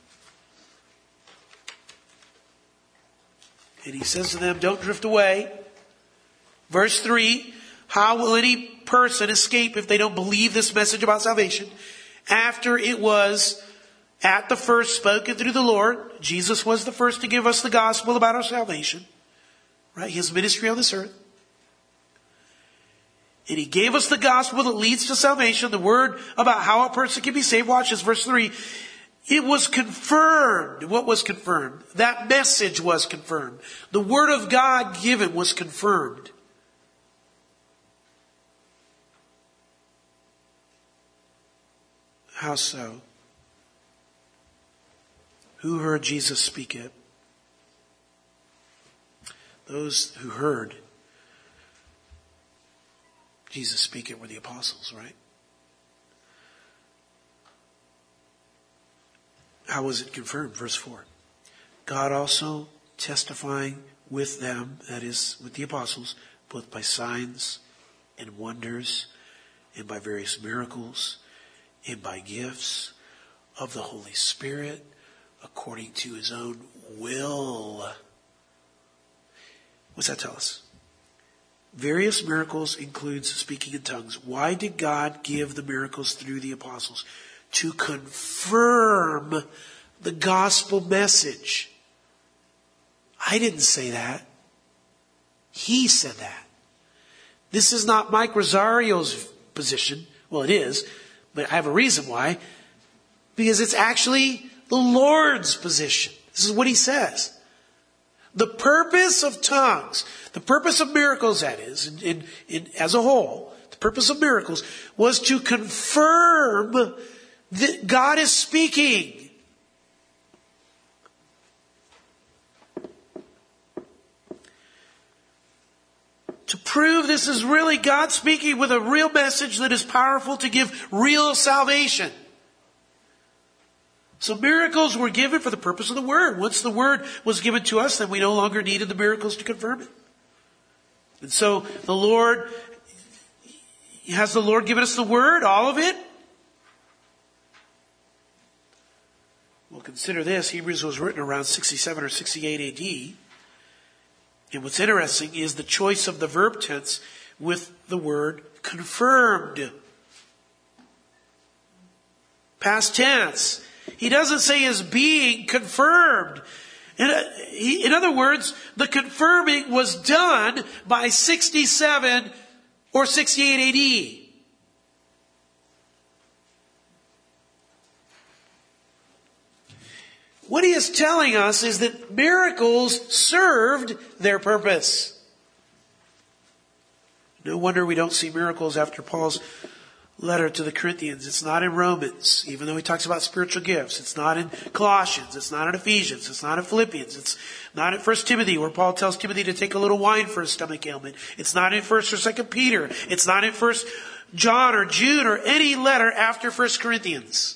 And he says to them, don't drift away. Verse three, how will any person escape if they don't believe this message about salvation after it was at the first spoken through the Lord. Jesus was the first to give us the gospel about our salvation. Right? His ministry on this earth. And he gave us the gospel that leads to salvation, the word about how a person can be saved. Watch this, verse three. It was confirmed. What was confirmed? That message was confirmed. The word of God given was confirmed. How so? Who heard Jesus speak it? Those who heard Jesus speak it were the apostles, right? How was it confirmed? Verse four. God also testifying with them, that is, with the apostles, both by signs and wonders and by various miracles and by gifts of the Holy Spirit according to his own will. What's that tell us? Various miracles includes speaking in tongues. Why did God give the miracles through the apostles? To confirm the gospel message. I didn't say that. He said that. This is not Mike Rosario's position. Well, it is, but I have a reason why. Because it's actually the Lord's position. This is what he says. The purpose of tongues, the purpose of miracles, that is, in, in, in, as a whole, the purpose of miracles was to confirm that God is speaking. To prove this is really God speaking with a real message that is powerful to give real salvation. So miracles were given for the purpose of the word. Once the word was given to us, then we no longer needed the miracles to confirm it. And so the Lord, has the Lord given us the word, all of it? Well, consider this. Hebrews was written around sixty-seven or sixty-eight A D. And what's interesting is the choice of the verb tense with the word confirmed. Past tense. He doesn't say is being confirmed. In, in other words, the confirming was done by sixty-seven or sixty-eight A D. What he is telling us is that miracles served their purpose. No wonder we don't see miracles after Paul's letter to the Corinthians. It's not in Romans, even though he talks about spiritual gifts. It's not in Colossians. It's not in Ephesians. It's not in Philippians. It's not in First Timothy, where Paul tells Timothy to take a little wine for his stomach ailment. It's not in First or Second Peter. It's not in First John or Jude or any letter after First Corinthians.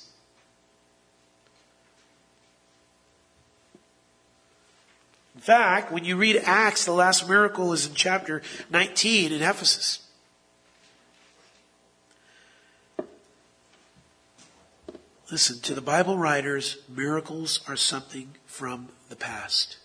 In fact, when you read Acts, the last miracle is in chapter nineteen in Ephesus. Listen, to the Bible writers, miracles are something from the past.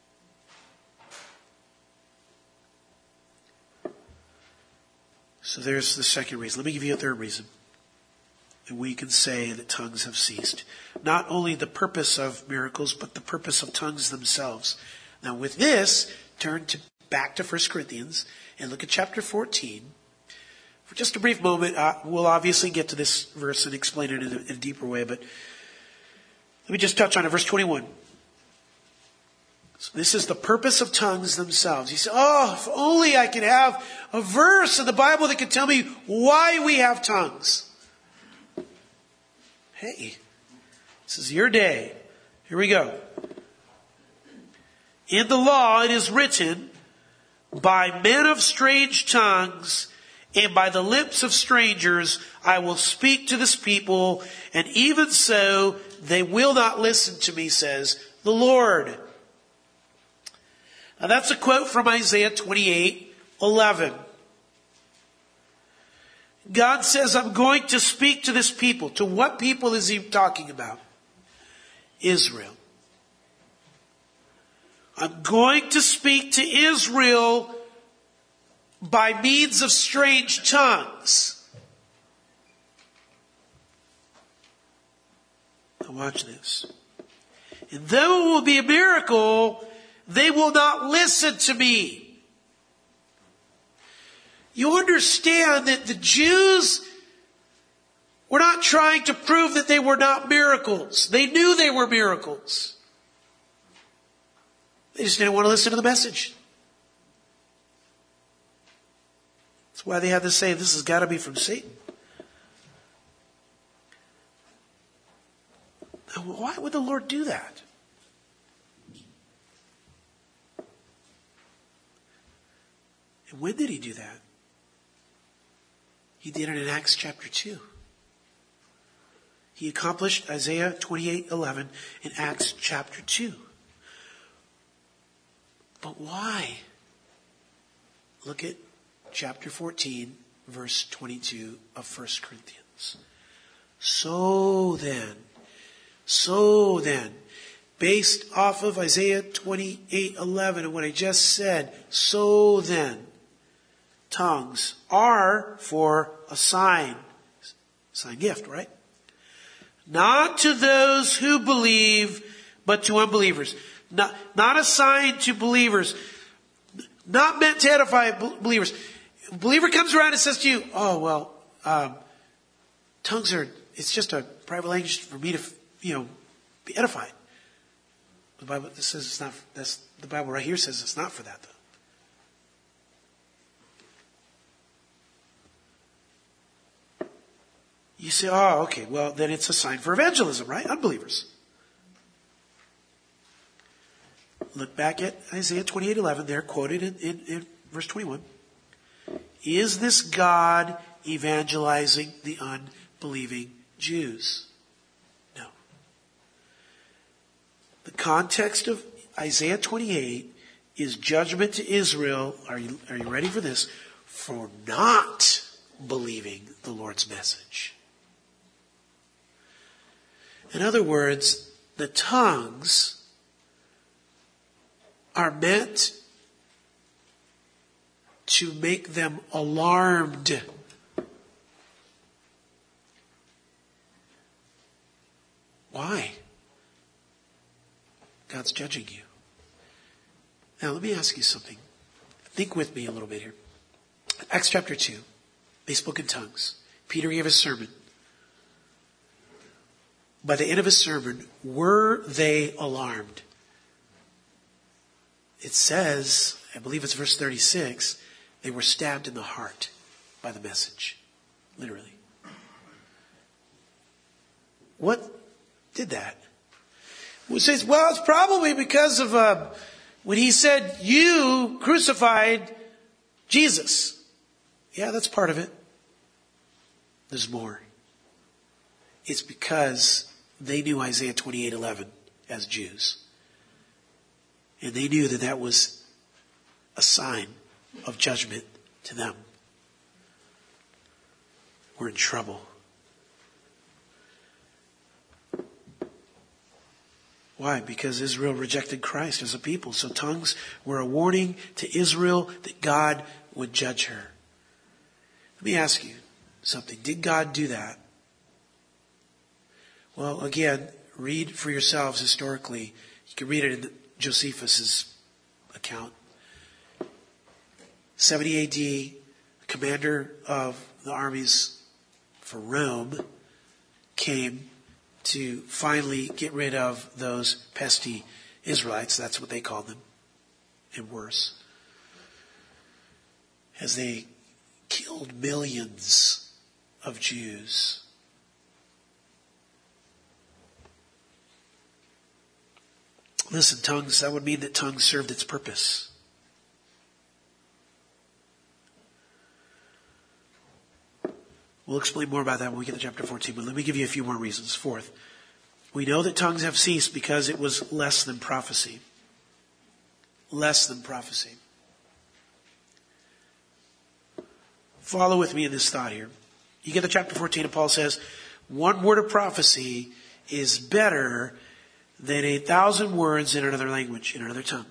So there's the second reason. Let me give you a third reason. And we can say that tongues have ceased. Not only the purpose of miracles, but the purpose of tongues themselves. Now with this, turn to back to First Corinthians and look at chapter fourteen. For just a brief moment, uh, we'll obviously get to this verse and explain it in a, in a deeper way, but let me just touch on it. Verse twenty-one. So this is the purpose of tongues themselves. He said, oh, if only I could have a verse in the Bible that could tell me why we have tongues. Hey, this is your day. Here we go. In the law it is written, by men of strange tongues and by the lips of strangers I will speak to this people, and even so they will not listen to me, says the Lord. Now that's a quote from Isaiah twenty-eight eleven. God says, I'm going to speak to this people. To what people is he talking about? Israel. I'm going to speak to Israel by means of strange tongues. Now watch this. And though it will be a miracle, they will not listen to me. You understand that the Jews were not trying to prove that they were not miracles. They knew they were miracles. They just didn't want to listen to the message. That's why they had to say, this has got to be from Satan. Now, why would the Lord do that? And when did he do that? He did it in Acts chapter two. He accomplished Isaiah twenty-eight eleven in Acts chapter two. But why? Look at chapter fourteen, verse twenty-two of First Corinthians. So then, so then, based off of Isaiah twenty-eight eleven and what I just said, so then, tongues are for a sign. Sign gift, right? Not to those who believe, but to unbelievers. Not, not a sign to believers. Not meant to edify believers. If a believer comes around and says to you, oh, well, um, tongues are, it's just a private language for me to, you know, be edified. The Bible says it's not, that's, the Bible right here says it's not for that, though. You say, oh, okay, well, then it's a sign for evangelism, right? Unbelievers. Look back at Isaiah twenty-eight eleven there, quoted in, in, in verse twenty-one. Is this God evangelizing the unbelieving Jews? No. The context of Isaiah twenty-eight is judgment to Israel. Are you, are you ready for this? For not believing the Lord's message. In other words, the tongues are meant to make them alarmed. Why? God's judging you. Now let me ask you something. Think with me a little bit here. Acts chapter two. They spoke in tongues. Peter gave a sermon. By the end of his sermon, were they alarmed? It says, I believe it's verse thirty-six, they were stabbed in the heart by the message. Literally. What did that? It says, well, it's probably because of uh, when he said, you crucified Jesus. Yeah, that's part of it. There's more. It's because they knew Isaiah twenty-eight eleven as Jews. And they knew that that was a sign of judgment to them. We're in trouble. Why? Because Israel rejected Christ as a people. So tongues were a warning to Israel that God would judge her. Let me ask you something. Did God do that? Well, again, read for yourselves historically. You can read it in Josephus' account. seventy A D, commander of the armies for Rome came to finally get rid of those pesky Israelites. That's what they called them. And worse. As they killed millions of Jews. Listen, tongues, that would mean that tongues served its purpose. We'll explain more about that when we get to chapter fourteen, but let me give you a few more reasons. Fourth, we know that tongues have ceased because it was less than prophecy. Less than prophecy. Follow with me in this thought here. You get to chapter fourteen and Paul says, one word of prophecy is better than a thousand words in another language, in another tongue.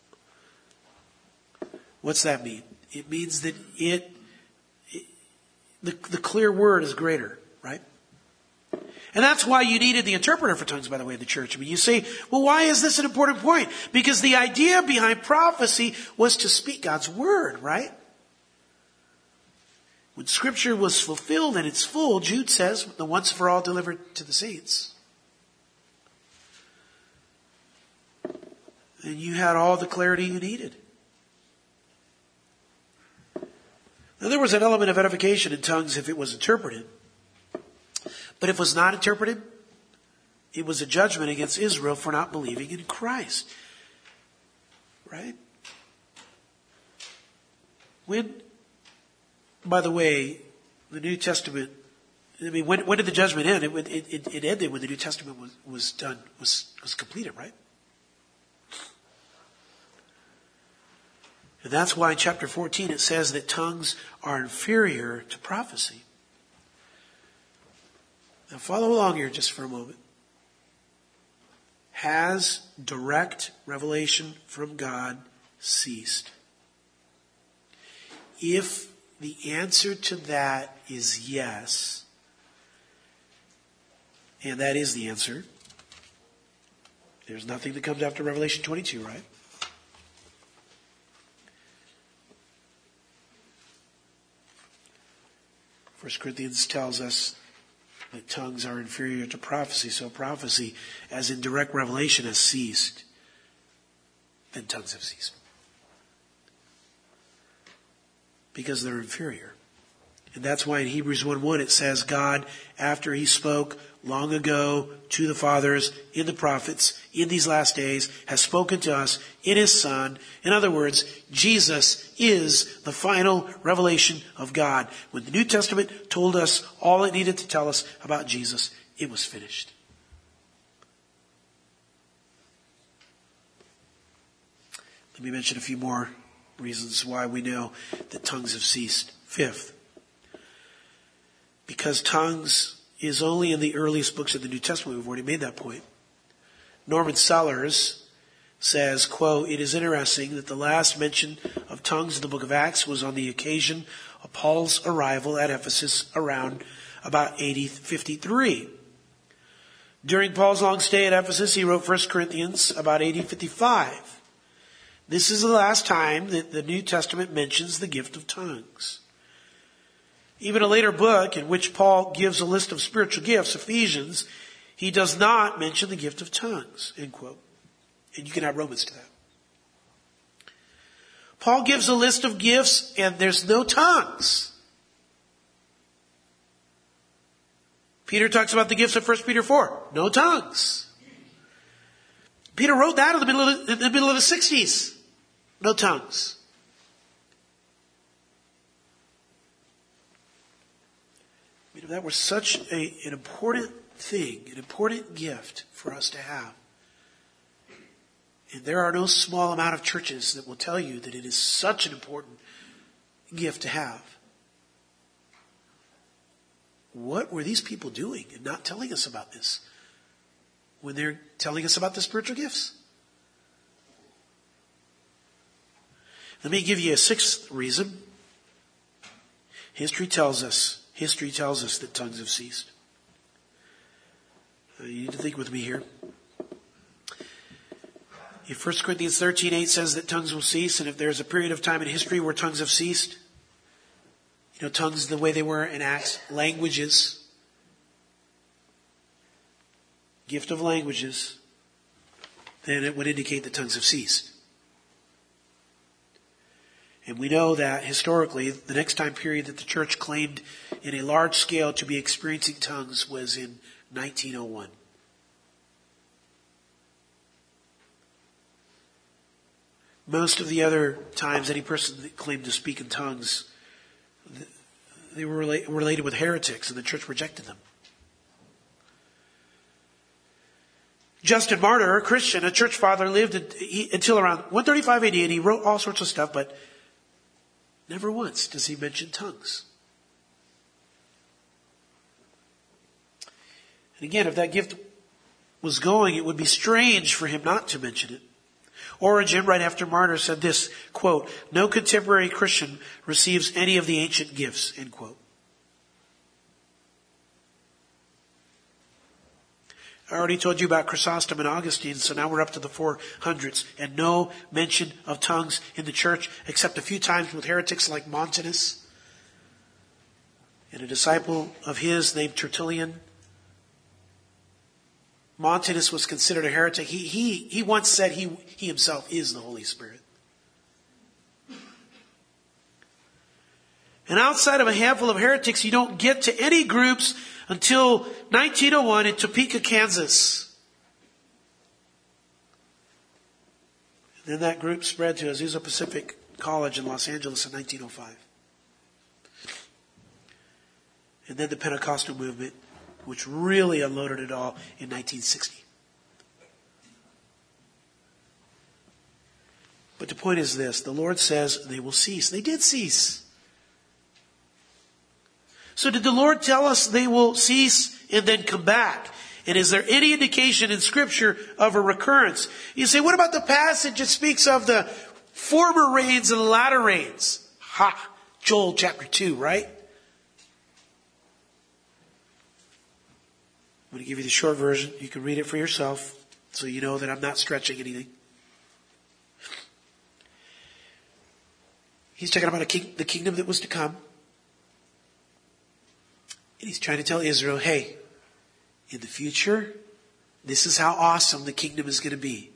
What's that mean? It means that it, it the, the clear word is greater, right? And that's why you needed the interpreter for tongues, by the way, in the church. I mean, you say, well, why is this an important point? Because the idea behind prophecy was to speak God's word, right? When Scripture was fulfilled and it's full, Jude says, the once for all delivered to the saints. And you had all the clarity you needed. Now, there was an element of edification in tongues if it was interpreted. But if it was not interpreted, it was a judgment against Israel for not believing in Christ. Right? When, by the way, the New Testament, I mean, when, when did the judgment end? It, it, it ended when the New Testament was, was done, was, was completed, right? And that's why in chapter fourteen it says that tongues are inferior to prophecy. Now follow along here just for a moment. Has direct revelation from God ceased? If the answer to that is yes, and that is the answer, there's nothing that comes after Revelation twenty-two, right? First Corinthians tells us that tongues are inferior to prophecy. So prophecy, as in direct revelation, has ceased. Then tongues have ceased. Because they're inferior. And that's why in Hebrews one one it says, God, after he spoke long ago to the fathers, in the prophets, in these last days, has spoken to us in his Son. In other words, Jesus is the final revelation of God. When the New Testament told us all it needed to tell us about Jesus, it was finished. Let me mention a few more reasons why we know that tongues have ceased. Fifth, because tongues is only in the earliest books of the New Testament. We've already made that point. Norman Sellers says, quote, it is interesting that the last mention of tongues in the book of Acts was on the occasion of Paul's arrival at Ephesus around about A D fifty-three. During Paul's long stay at Ephesus, he wrote First Corinthians about A D fifty-five. This is the last time that the New Testament mentions the gift of tongues. Even a later book in which Paul gives a list of spiritual gifts, Ephesians, he does not mention the gift of tongues, end quote. And you can add Romans to that. Paul gives a list of gifts and there's no tongues. Peter talks about the gifts of First Peter four. No tongues. Peter wrote that in the middle of the, in the middle of the sixties. No tongues. I mean, if that were such a, an important thing, an important gift for us to have, and there are no small amount of churches that will tell you that it is such an important gift to have. What were these people doing in not telling us about this when they're telling us about the spiritual gifts? Let me give you a sixth reason. History tells us, history tells us that tongues have ceased. Uh, you need to think with me here. If First Corinthians thirteen eight says that tongues will cease, and if there's a period of time in history where tongues have ceased, you know, tongues the way they were in Acts, languages, gift of languages, then it would indicate that tongues have ceased. And we know that historically, the next time period that the church claimed in a large scale to be experiencing tongues was in nineteen oh one. Most of the other times any person that claimed to speak in tongues, they were related with heretics and the church rejected them. Justin Martyr, a Christian, a church father, lived until around one thirty-five A D and he wrote all sorts of stuff, but never once does he mention tongues. And again, if that gift was going, it would be strange for him not to mention it. Origen, right after Martyr, said this, quote, no contemporary Christian receives any of the ancient gifts, end quote. I already told you about Chrysostom and Augustine, so now we're up to the four hundreds. And no mention of tongues in the church, except a few times with heretics like Montanus and a disciple of his named Tertullian. Montanus was considered a heretic. He, he, he once said he, he himself is the Holy Spirit. And outside of a handful of heretics, you don't get to any groups until nineteen oh one in Topeka, Kansas. And then that group spread to Azusa Pacific College in Los Angeles in nineteen oh five. And then the Pentecostal movement, which really unloaded it all in nineteen sixty. But the point is this, the Lord says they will cease. They did cease. So did the Lord tell us they will cease and then come back? And is there any indication in Scripture of a recurrence? You say, what about the passage that speaks of the former rains and the latter rains? Ha! Joel chapter two, right? I'm going to give you the short version. You can read it for yourself so you know that I'm not stretching anything. He's talking about a king, the kingdom that was to come. And he's trying to tell Israel, hey, in the future, this is how awesome the kingdom is going to be.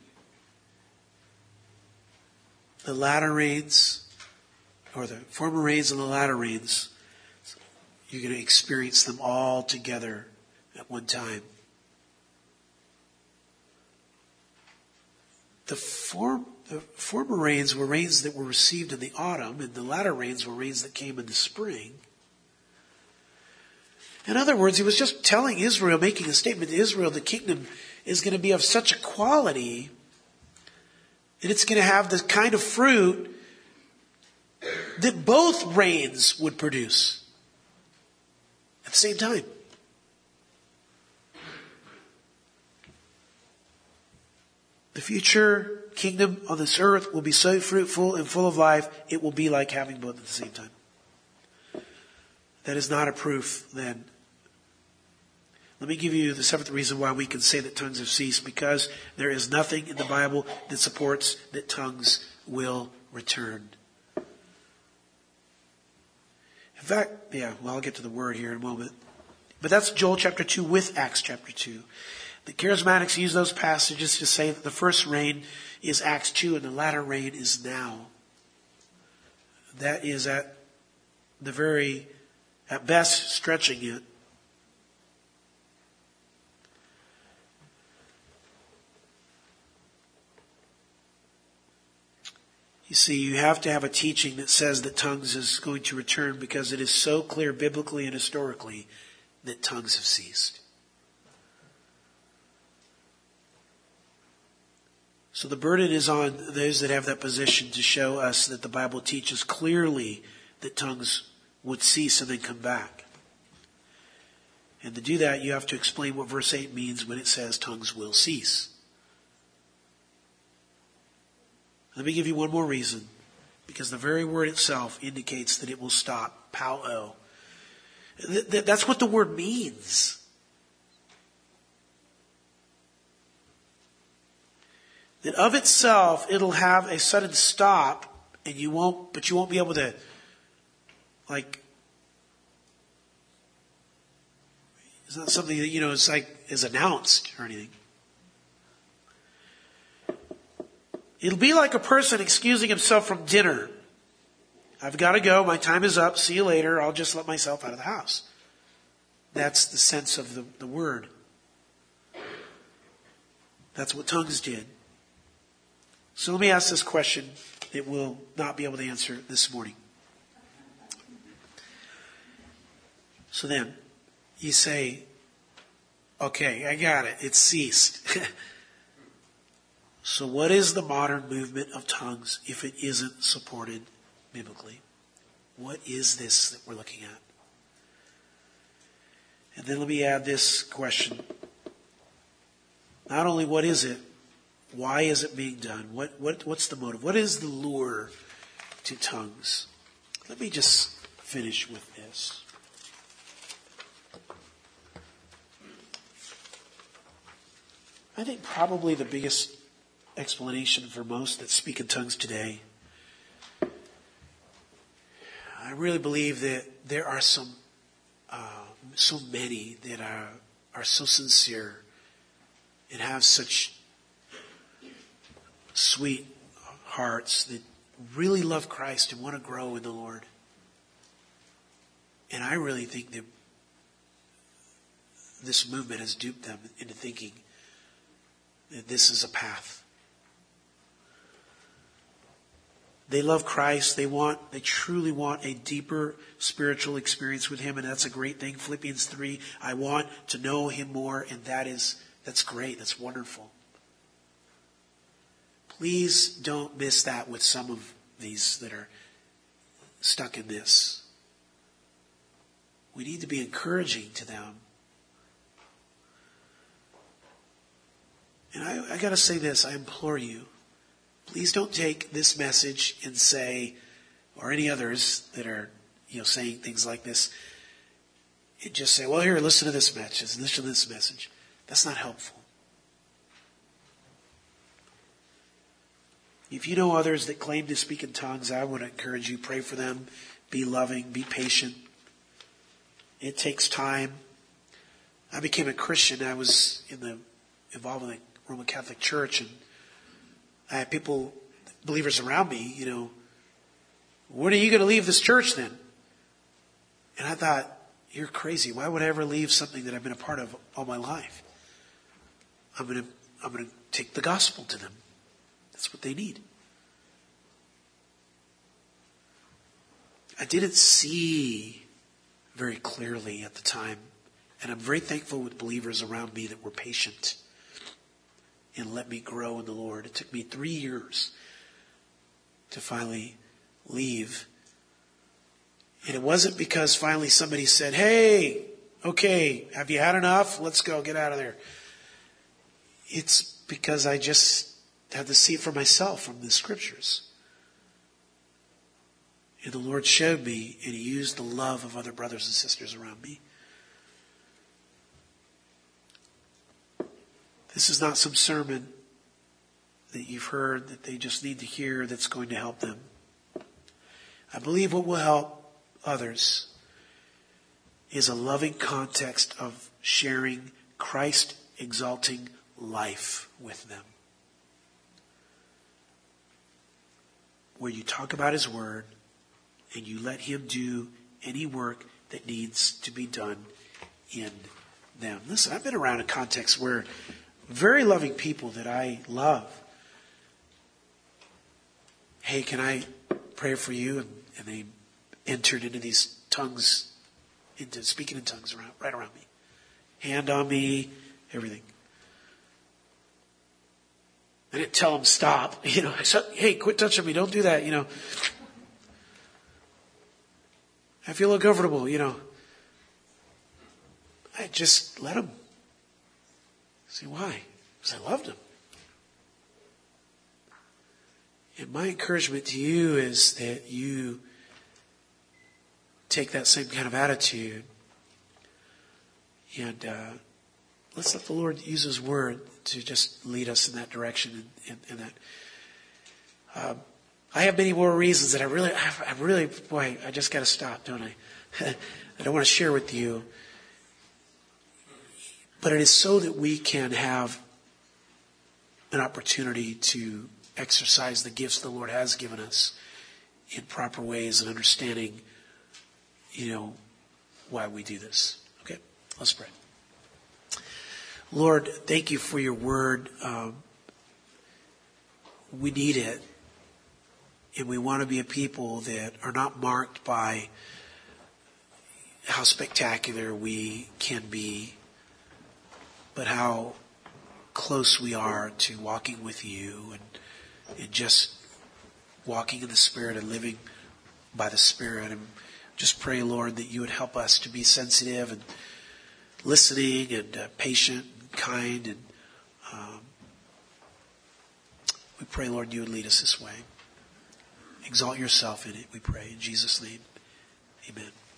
The latter rains, or the former rains and the latter rains, you're going to experience them all together at one time. The, form, the former rains were rains that were received in the autumn, and the latter rains were rains that came in the spring. In other words, he was just telling Israel, making a statement to Israel, the kingdom is going to be of such a quality that it's going to have the kind of fruit that both rains would produce at the same time. The future kingdom on this earth will be so fruitful and full of life, it will be like having both at the same time. That is not a proof, then. Let me give you the seventh reason why we can say that tongues have ceased. Because there is nothing in the Bible that supports that tongues will return. In fact, yeah, well, I'll get to the word here in a moment. But that's Joel chapter two with Acts chapter two. The charismatics use those passages to say that the first rain is Acts two and the latter rain is now. That is at the very, at best, stretching it. You see, you have to have a teaching that says that tongues is going to return because it is so clear biblically and historically that tongues have ceased. So the burden is on those that have that position to show us that the Bible teaches clearly that tongues would cease and then come back. And to do that, you have to explain what verse eight means when it says tongues will cease. Let me give you one more reason. Because the very word itself indicates that it will stop. Pau-o. That's what the word means. That of itself, it'll have a sudden stop, and you won't, but you won't be able to, like, it's not something that, you know, it's like, is announced or anything. It'll be like a person excusing himself from dinner. I've got to go. My time is up. See you later. I'll just let myself out of the house. That's the sense of the, the word. That's what tongues did. So let me ask this question that we'll not be able to answer this morning. So then, you say, okay, I got it. It ceased. So what is the modern movement of tongues if it isn't supported biblically? What is this that we're looking at? And then let me add this question. Not only what is it, why is it being done? What, what, what's the motive? What is the lure to tongues? Let me just finish with this. I think probably the biggest explanation for most that speak in tongues today, I really believe that there are some, uh, so many that are, are so sincere and have such sweet hearts that really love Christ and want to grow in the Lord. And I really think that this movement has duped them into thinking that this is a path. They love Christ. They want, they truly want a deeper spiritual experience with Him, and that's a great thing. Philippians three, I want to know Him more, and that is, that's great. That's wonderful. Please don't miss that with some of these that are stuck in this. We need to be encouraging to them. And I, I got to say this, I implore you, please don't take this message and say, or any others that are, you know, saying things like this, and just say, well, here, listen to this message, listen to this message. That's not helpful. If you know others that claim to speak in tongues, I would encourage you, pray for them, be loving, be patient. It takes time. I became a Christian. I was in the involved in the Roman Catholic Church, and I had people, believers around me, you know, when are you going to leave this church then? And I thought, you're crazy. Why would I ever leave something that I've been a part of all my life? I'm going to, I'm going to take the gospel to them. That's what they need. I didn't see very clearly at the time, and I'm very thankful with believers around me that were patient and let me grow in the Lord. It took me three years to finally leave. And it wasn't because finally somebody said, hey, okay, have you had enough? Let's go, get out of there. It's because I just had to see it for myself from the scriptures. And the Lord showed me, and He used the love of other brothers and sisters around me. This is not some sermon that you've heard that they just need to hear that's going to help them. I believe what will help others is a loving context of sharing Christ-exalting life with them. Where you talk about His Word and you let Him do any work that needs to be done in them. Listen, I've been around a context where very loving people that I love, hey, can I pray for you? And, and they entered into these tongues, into speaking in tongues around, right around me. Hand on me, everything. I didn't tell them stop. You know, I said, hey, quit touching me. Don't do that. You know, I feel uncomfortable. You know, I just let them. See why? Because I loved them. And my encouragement to you is that you take that same kind of attitude and uh, let's let the Lord use His Word to just lead us in that direction. And, and, and that um, I have many more reasons that I really, I really, boy, I just got to stop, don't I? I don't want to share with you. But it is so that we can have an opportunity to exercise the gifts the Lord has given us in proper ways and understanding, you know, why we do this. Okay, let's pray. Lord, thank You for Your Word. Um, we need it. And we want to be a people that are not marked by how spectacular we can be, but how close we are to walking with You and, and just walking in the Spirit and living by the Spirit. And just pray, Lord, that You would help us to be sensitive and listening and uh, patient and kind. And um, we pray, Lord, You would lead us this way. Exalt Yourself in it, we pray. In Jesus' name, amen.